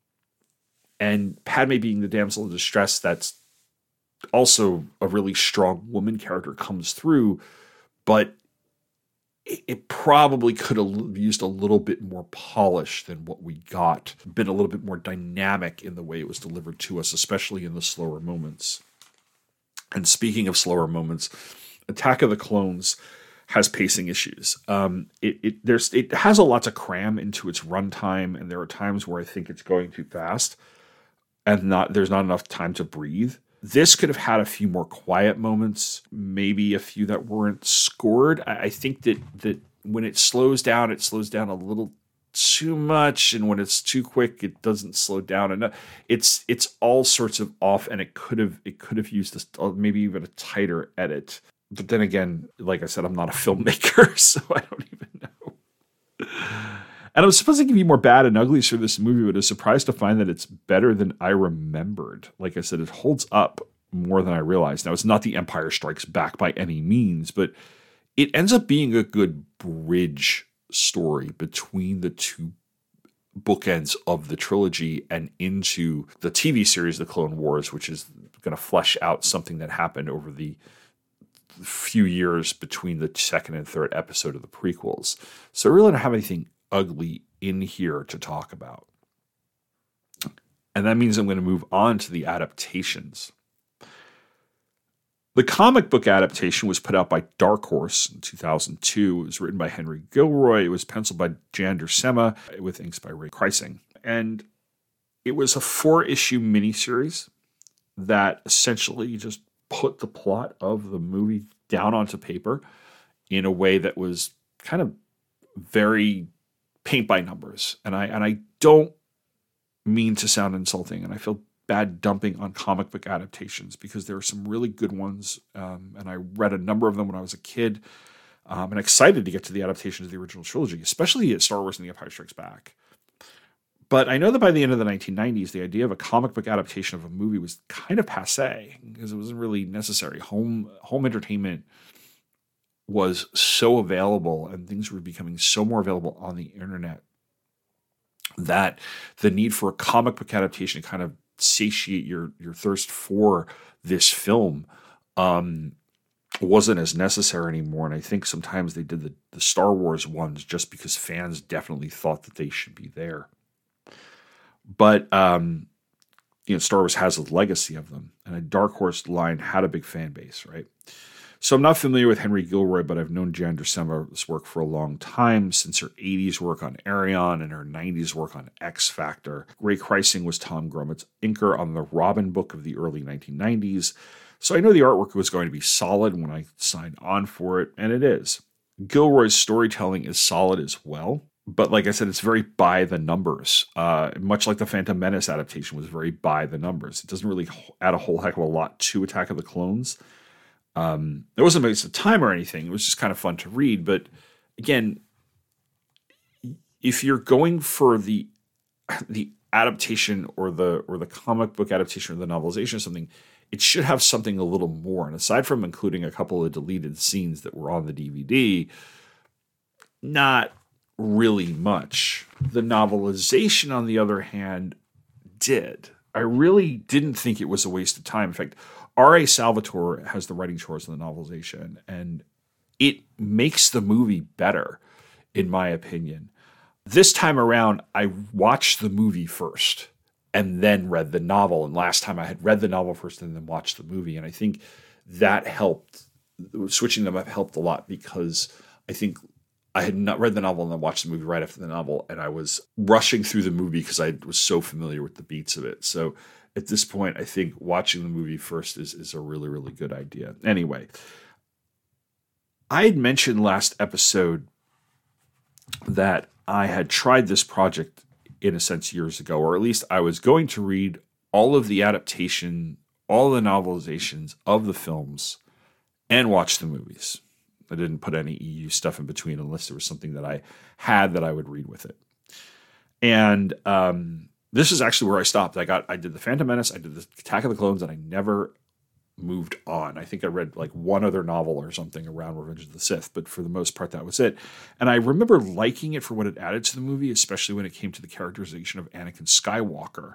And Padme being the damsel in distress, that's also a really strong woman character, comes through, but it, it probably could have used a little bit more polish than what we got, been a little bit more dynamic in the way it was delivered to us, especially in the slower moments. And speaking of slower moments, Attack of the Clones has pacing issues. Um, it, it there's it has a lot to cram into its runtime, and there are times where I think it's going too fast, and not there's not enough time to breathe. This could have had a few more quiet moments, maybe a few that weren't scored. I, I think that that when it slows down, it slows down a little too much, and when it's too quick, it doesn't slow down enough. It's it's all sorts of off, and it could have it could have used this maybe even a tighter edit. But then again, like I said, I'm not a filmmaker, so I don't even know. And I was supposed to give you more bad and uglies for this movie, but I was surprised to find that it's better than I remembered. Like I said, it holds up more than I realized. Now, it's not The Empire Strikes Back by any means, but it ends up being a good bridge story between the two bookends of the trilogy and into the T V series, The Clone Wars, which is going to flesh out something that happened over the few years between the second and third episode of the prequels. So I really don't have anything ugly in here to talk about. And that means I'm going to move on to the adaptations. The comic book adaptation was put out by Dark Horse in two thousand two. It was written by Henry Gilroy. It was penciled by Jan Duursema with inks by Ray Kreising. And it was a four-issue miniseries that essentially just put the plot of the movie down onto paper in a way that was kind of very paint by numbers. And I and I don't mean to sound insulting, and I feel bad dumping on comic book adaptations because there are some really good ones, um, and I read a number of them when I was a kid, um, and excited to get to the adaptations of the original trilogy, especially Star Wars and The Empire Strikes Back. But I know that by the end of the nineteen nineties, the idea of a comic book adaptation of a movie was kind of passé because it wasn't really necessary. Home home entertainment was so available and things were becoming so more available on the internet that the need for a comic book adaptation to kind of satiate your, your thirst for this film um, wasn't as necessary anymore. And I think sometimes they did the, the Star Wars ones just because fans definitely thought that they should be there. But, um, you know, Star Wars has a legacy of them, and a Dark Horse line had a big fan base, right? So I'm not familiar with Henry Gilroy, but I've known Jan Duursema's work for a long time, since her eighties work on Arion and her nineties work on X Factor. Ray Kreising was Tom Grummett's inker on the Robin book of the early nineteen nineties. So I know the artwork was going to be solid when I signed on for it, and it is. Gilroy's storytelling is solid as well. But like I said, it's very by the numbers. Uh, much like the Phantom Menace adaptation was very by the numbers. It doesn't really add a whole heck of a lot to Attack of the Clones. Um, it wasn't a waste of time or anything. It was just kind of fun to read. But again, if you're going for the the adaptation or the or the comic book adaptation or the novelization of something, it should have something a little more. And aside from including a couple of deleted scenes that were on the D V D, not really much. The novelization, on the other hand, did. I really didn't think it was a waste of time. In fact, R A Salvatore has the writing chores in the novelization, and it makes the movie better, in my opinion. This time around, I watched the movie first and then read the novel. And last time I had read the novel first and then watched the movie. And I think that helped. Switching them up helped a lot because I think I had not read the novel and then watched the movie right after the novel. And I was rushing through the movie because I was so familiar with the beats of it. So at this point, I think watching the movie first is, is a really, really good idea. Anyway, I had mentioned last episode that I had tried this project in a sense years ago, or at least I was going to read all of the adaptation, all the novelizations of the films and watch the movies. I didn't put any E U stuff in between unless there was something that I had that I would read with it. And um, this is actually where I stopped. I got, I did the Phantom Menace, I did the Attack of the Clones, and I never moved on. I think I read like one other novel or something around Revenge of the Sith, but for the most part, that was it. And I remember liking it for what it added to the movie, especially when it came to the characterization of Anakin Skywalker.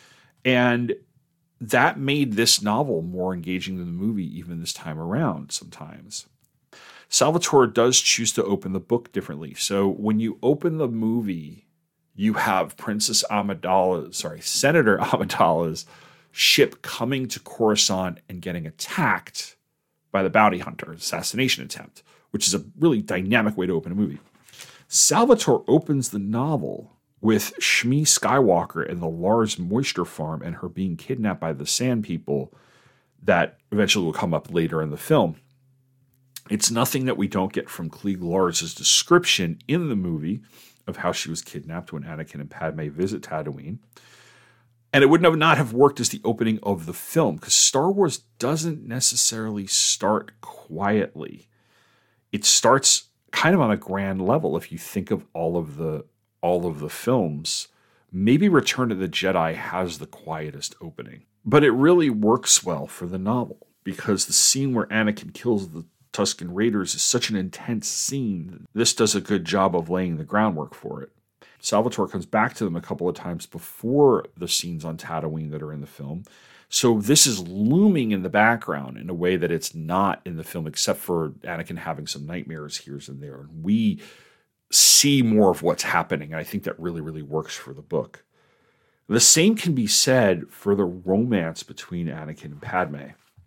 And that made this novel more engaging than the movie, even this time around sometimes. Salvatore does choose to open the book differently. So when you open the movie, you have Princess Amidala, sorry, Senator Amidala's ship coming to Coruscant and getting attacked by the bounty hunter, assassination attempt, which is a really dynamic way to open a movie. Salvatore opens the novel with Shmi Skywalker and the Lars Moisture Farm and her being kidnapped by the Sand People that eventually will come up later in the film. It's nothing that we don't get from Cliegg Lars' description in the movie of how she was kidnapped when Anakin and Padme visit Tatooine. And it would have not have worked as the opening of the film because Star Wars doesn't necessarily start quietly. It starts kind of on a grand level. If you think of all of the all of the films, maybe Return of the Jedi has the quietest opening. But it really works well for the novel because the scene where Anakin kills the Tusken Raiders is such an intense scene. This does a good job of laying the groundwork for it. Salvatore comes back to them a couple of times before the scenes on Tatooine that are in the film. So this is looming in the background in a way that it's not in the film, except for Anakin having some nightmares here and there. And we see more of what's happening. And I think that really, really works for the book. The same can be said for the romance between Anakin and Padme.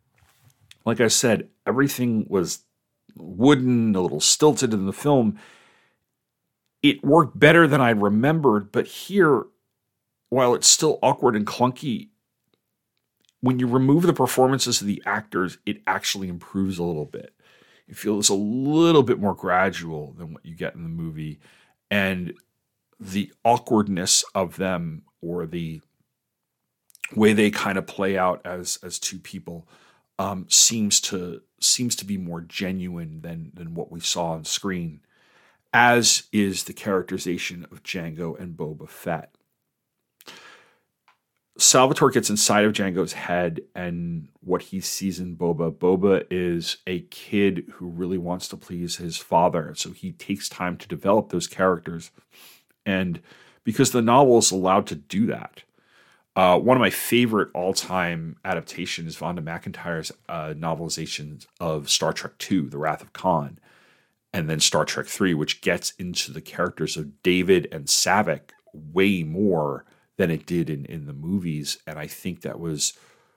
Like I said, everything was wooden, a little stilted in the film. It worked better than I remembered, but here, while it's still awkward and clunky, when you remove the performances of the actors, it actually improves a little bit. It feels a little bit more gradual than what you get in the movie, and the awkwardness of them or the way they kind of play out as as two people um, seems to seems to be more genuine than than what we saw on screen, as is the characterization of Jango and Boba Fett. Salvatore gets inside of Jango's head, and what he sees in Boba, Boba is a kid who really wants to please his father. So he takes time to develop those characters. And because the novel is allowed to do that, uh, one of my favorite all-time adaptations is Vonda McIntyre's uh, novelization of Star Trek two, The Wrath of Khan, and then Star Trek three, which gets into the characters of David and Saavik way more than it did in, in the movies. And I think that was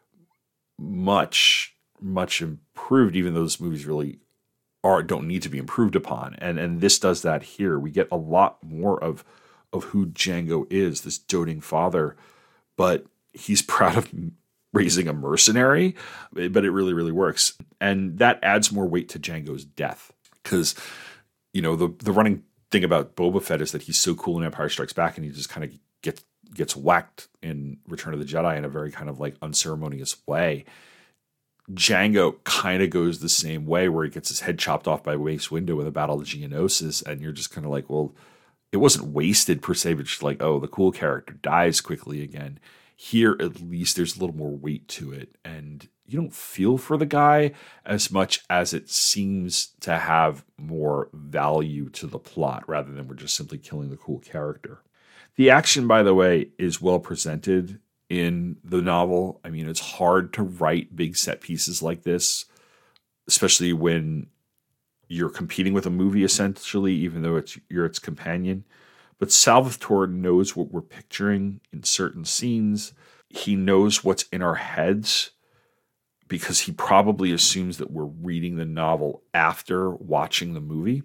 much, much improved, even though those movies really are don't need to be improved upon. And and this does that here. We get a lot more of, of who Jango is, this doting father, but he's proud of raising a mercenary, but it really, really works. And that adds more weight to Jango's death. Because, you know, the, the running thing about Boba Fett is that he's so cool in Empire Strikes Back, and he just kind of gets gets whacked in Return of the Jedi in a very kind of like unceremonious way. Jango kind of goes the same way, where he gets his head chopped off by Mace Windu in the Battle of Geonosis, and you're just kind of like, well, it wasn't wasted per se, but just like, oh, the cool character dies quickly again. Here, at least, there's a little more weight to it, and you don't feel for the guy as much as it seems to have more value to the plot rather than we're just simply killing the cool character. The action, by the way, is well presented in the novel. I mean, it's hard to write big set pieces like this, especially when you're competing with a movie, essentially, even though it's you're its companion. But Salvatore knows what we're picturing in certain scenes. He knows what's in our heads because he probably assumes that we're reading the novel after watching the movie.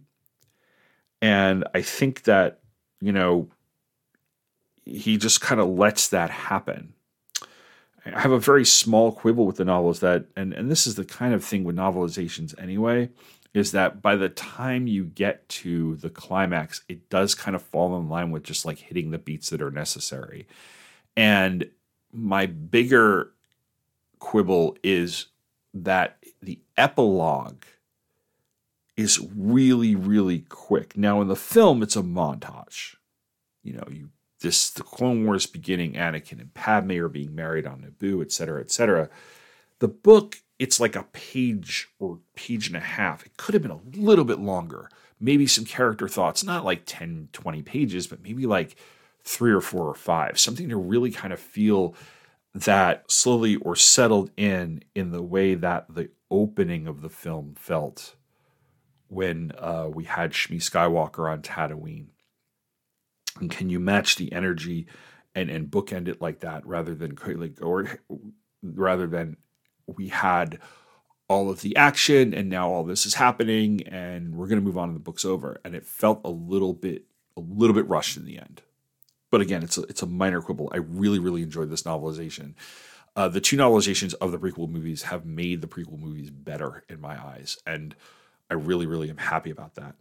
And I think that, you know, he just kind of lets that happen. I have a very small quibble with the novel is that, and, and this is the kind of thing with novelizations anyway, is that by the time you get to the climax, it does kind of fall in line with just like hitting the beats that are necessary. And my bigger quibble is that the epilogue is really, really quick. Now in the film, it's a montage. You know, you this the Clone Wars beginning, Anakin and Padme are being married on Naboo, et cetera, et cetera. The book, it's like a page or page and a half. It could have been a little bit longer. Maybe some character thoughts, not like ten, twenty pages, but maybe like three or four or five. Something to really kind of feel that slowly or settled in in the way that the opening of the film felt when uh, we had Shmi Skywalker on Tatooine. And can you match the energy and, and bookend it like that rather than like or rather than we had all of the action and now all this is happening and we're going to move on and the book's over. And it felt a little bit a little bit rushed in the end. But again, it's a, it's a minor quibble. I really, really enjoyed this novelization. Uh, the two novelizations of the prequel movies have made the prequel movies better in my eyes. And I really, really am happy about that.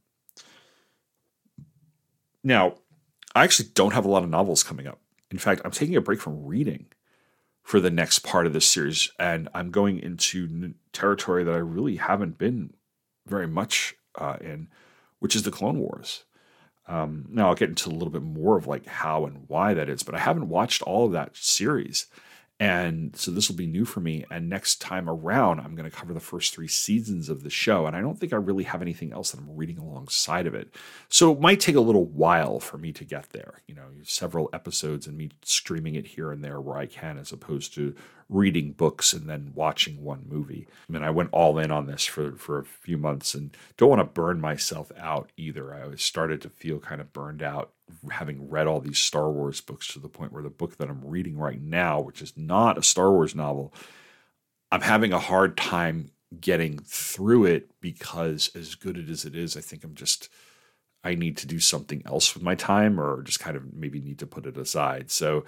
Now, I actually don't have a lot of novels coming up. In fact, I'm taking a break from reading for the next part of this series. And I'm going into territory that I really haven't been very much uh, in, which is the Clone Wars. Um, now I'll get into a little bit more of like how and why that is, but I haven't watched all of that series. And so this will be new for me. And next time around, I'm going to cover the first three seasons of the show. And I don't think I really have anything else that I'm reading alongside of it. So it might take a little while for me to get there. You know, several episodes and me streaming it here and there where I can, as opposed to reading books and then watching one movie. I mean, I went all in on this for, for a few months and don't want to burn myself out either. I was started to feel kind of burned out having read all these Star Wars books to the point where the book that I'm reading right now, which is not a Star Wars novel, I'm having a hard time getting through it because as good as it is, I think I'm just, I need to do something else with my time or just kind of maybe need to put it aside. So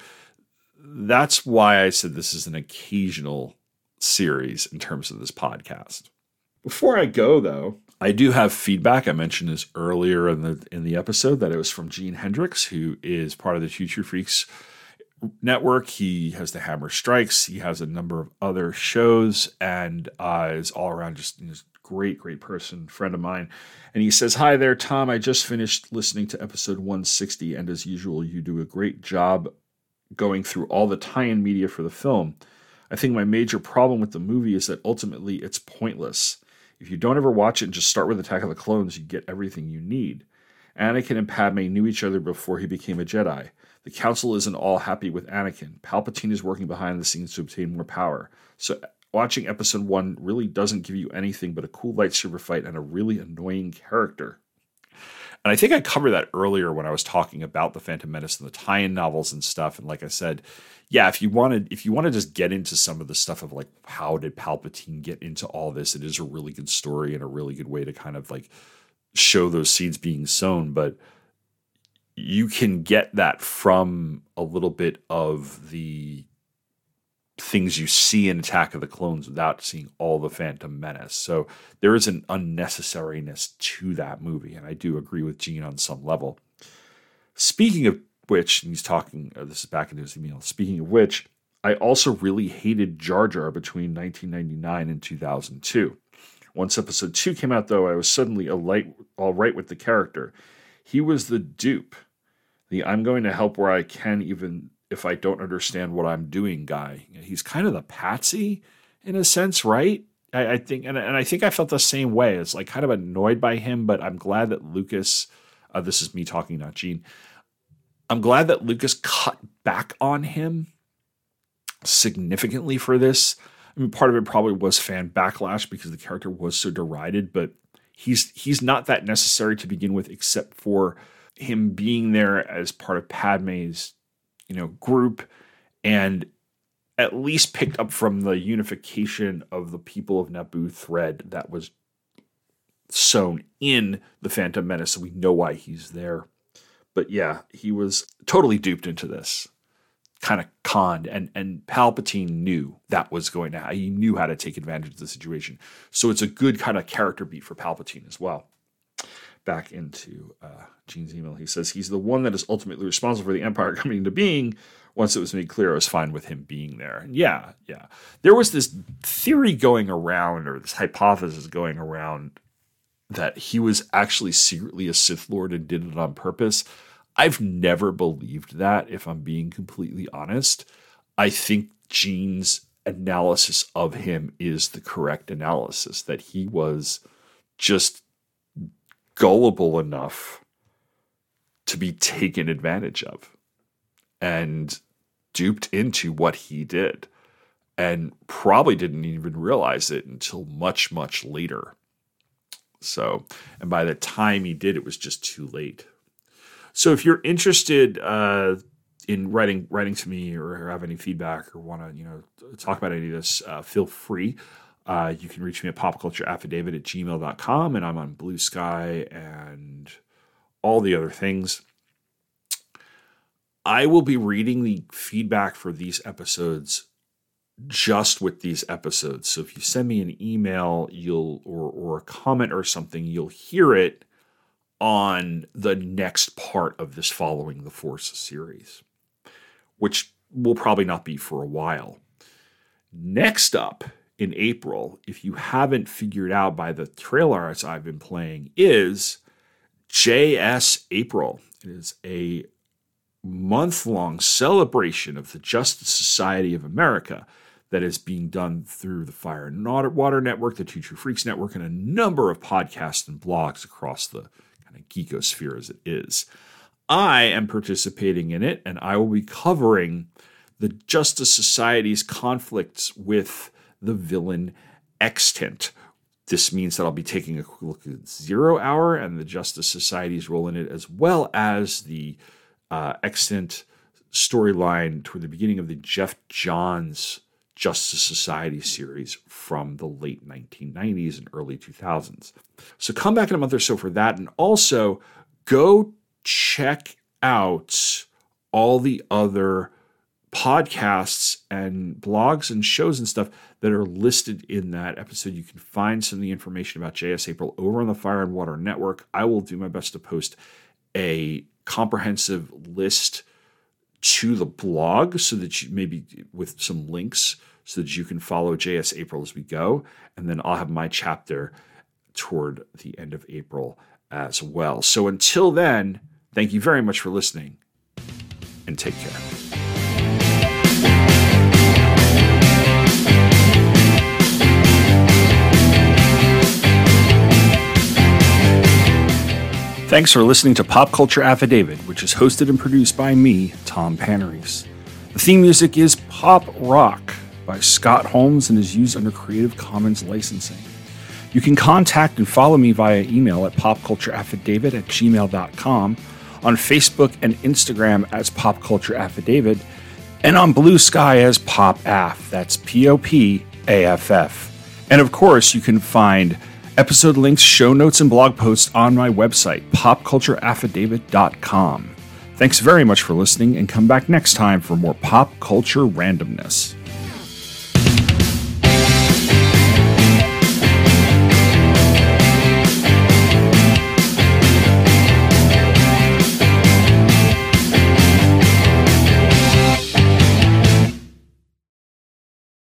that's why I said this is an occasional series in terms of this podcast. Before I go, though, I do have feedback. I mentioned this earlier in the in the episode that it was from Gene Hendricks, who is part of the Future Freaks network. He has the Hammer Strikes. He has a number of other shows and uh, is all around just a great, great person, friend of mine. And he says, "Hi there, Tom. I just finished listening to episode one sixty, and as usual, you do a great job going through all the tie-in media for the film. I think my major problem with the movie is that ultimately it's pointless. If you don't ever watch it and just start with Attack of the Clones, you get everything you need. Anakin and Padme knew each other before he became a Jedi. The Council isn't all happy with Anakin. Palpatine is working behind the scenes to obtain more power. So watching episode one really doesn't give you anything but a cool lightsaber fight and a really annoying character." And I think I covered that earlier when I was talking about the Phantom Menace and the tie-in novels and stuff. And like I said, yeah, if you wanted, if you want to just get into some of the stuff of like, how did Palpatine get into all this? It is a really good story and a really good way to kind of like show those seeds being sown. But you can get that from a little bit of the things you see in Attack of the Clones without seeing all the Phantom Menace. So there is an unnecessariness to that movie, and I do agree with Gene on some level. Speaking of which, and he's talking, uh, this is back in his email, speaking of which, I also really hated Jar Jar between nineteen ninety-nine and two thousand two. Once episode two came out, though, I was suddenly a light, all right with the character. He was the dupe, the I'm going to help where I can even if I don't understand what I'm doing guy. He's kind of the patsy in a sense, right? I, I think, and, and I think I felt the same way. It's like kind of annoyed by him, but I'm glad that Lucas, uh, this is me talking, not Gene. I'm glad that Lucas cut back on him significantly for this. I mean, part of it probably was fan backlash because the character was so derided, but he's he's not that necessary to begin with, except for him being there as part of Padme's, you know, group, and at least picked up from the unification of the people of Naboo thread that was sewn in the Phantom Menace, so we know why he's there. But yeah, he was totally duped into this, kind of conned, and and Palpatine knew that was going to happen. He knew how to take advantage of the situation. So it's a good kind of character beat for Palpatine as well. Back into uh, Gene's email, he says, he's the one that is ultimately responsible for the Empire coming into being. Once it was made clear, I was fine with him being there. And yeah, yeah. There was this theory going around, or this hypothesis going around, that he was actually secretly a Sith Lord and did it on purpose. I've never believed that, if I'm being completely honest. I think Gene's analysis of him is the correct analysis, that he was just gullible enough to be taken advantage of and duped into what he did, and probably didn't even realize it until much, much later. So, and by the time he did, it was just too late. So if you're interested uh, in writing writing to me, or have any feedback, or want to, you know, talk about any of this, uh, feel free. Uh, you can reach me at popcultureaffidavit at gmail dot com, and I'm on Blue Sky and all the other things. I will be reading the feedback for these episodes just with these episodes. So if you send me an email, you'll or or a comment or something, you'll hear it on the next part of this Following the Force series, which will probably not be for a while. Next up in April, if you haven't figured out by the trailer as I've been playing, is J S April. It is a month-long celebration of the Justice Society of America that is being done through the Fire and Water Network, the Two True Freaks Network, and a number of podcasts and blogs across the kind of geekosphere as it is. I am participating in it, and I will be covering the Justice Society's conflicts with the villain Extant. This means that I'll be taking a quick look at Zero Hour and the Justice Society's role in it, as well as the uh, Extant storyline toward the beginning of the Jeff Johns Justice Society series from the late nineteen nineties and early two thousands. So come back in a month or so for that, and also go check out all the other podcasts and blogs and shows and stuff that are listed in that episode. You can find some of the information about J S April over on the Fire and Water Network. I will do my best to post a comprehensive list to the blog so that you maybe with some links so that you can follow J S April as we go. And then I'll have my chapter toward the end of April as well. So until then, thank you very much for listening, and take care. Thanks for listening to Pop Culture Affidavit, which is hosted and produced by me, Tom Panarese. The theme music is Pop Rock by Scott Holmes and is used under Creative Commons licensing. You can contact and follow me via email at popcultureaffidavit at gmail dot com, on Facebook and Instagram as Pop Culture Affidavit, and on Blue Sky as Pop Aff. That's P O P A F F. And of course, you can find episode links, show notes, and blog posts on my website, pop culture affidavit dot com. Thanks very much for listening, and come back next time for more pop culture randomness.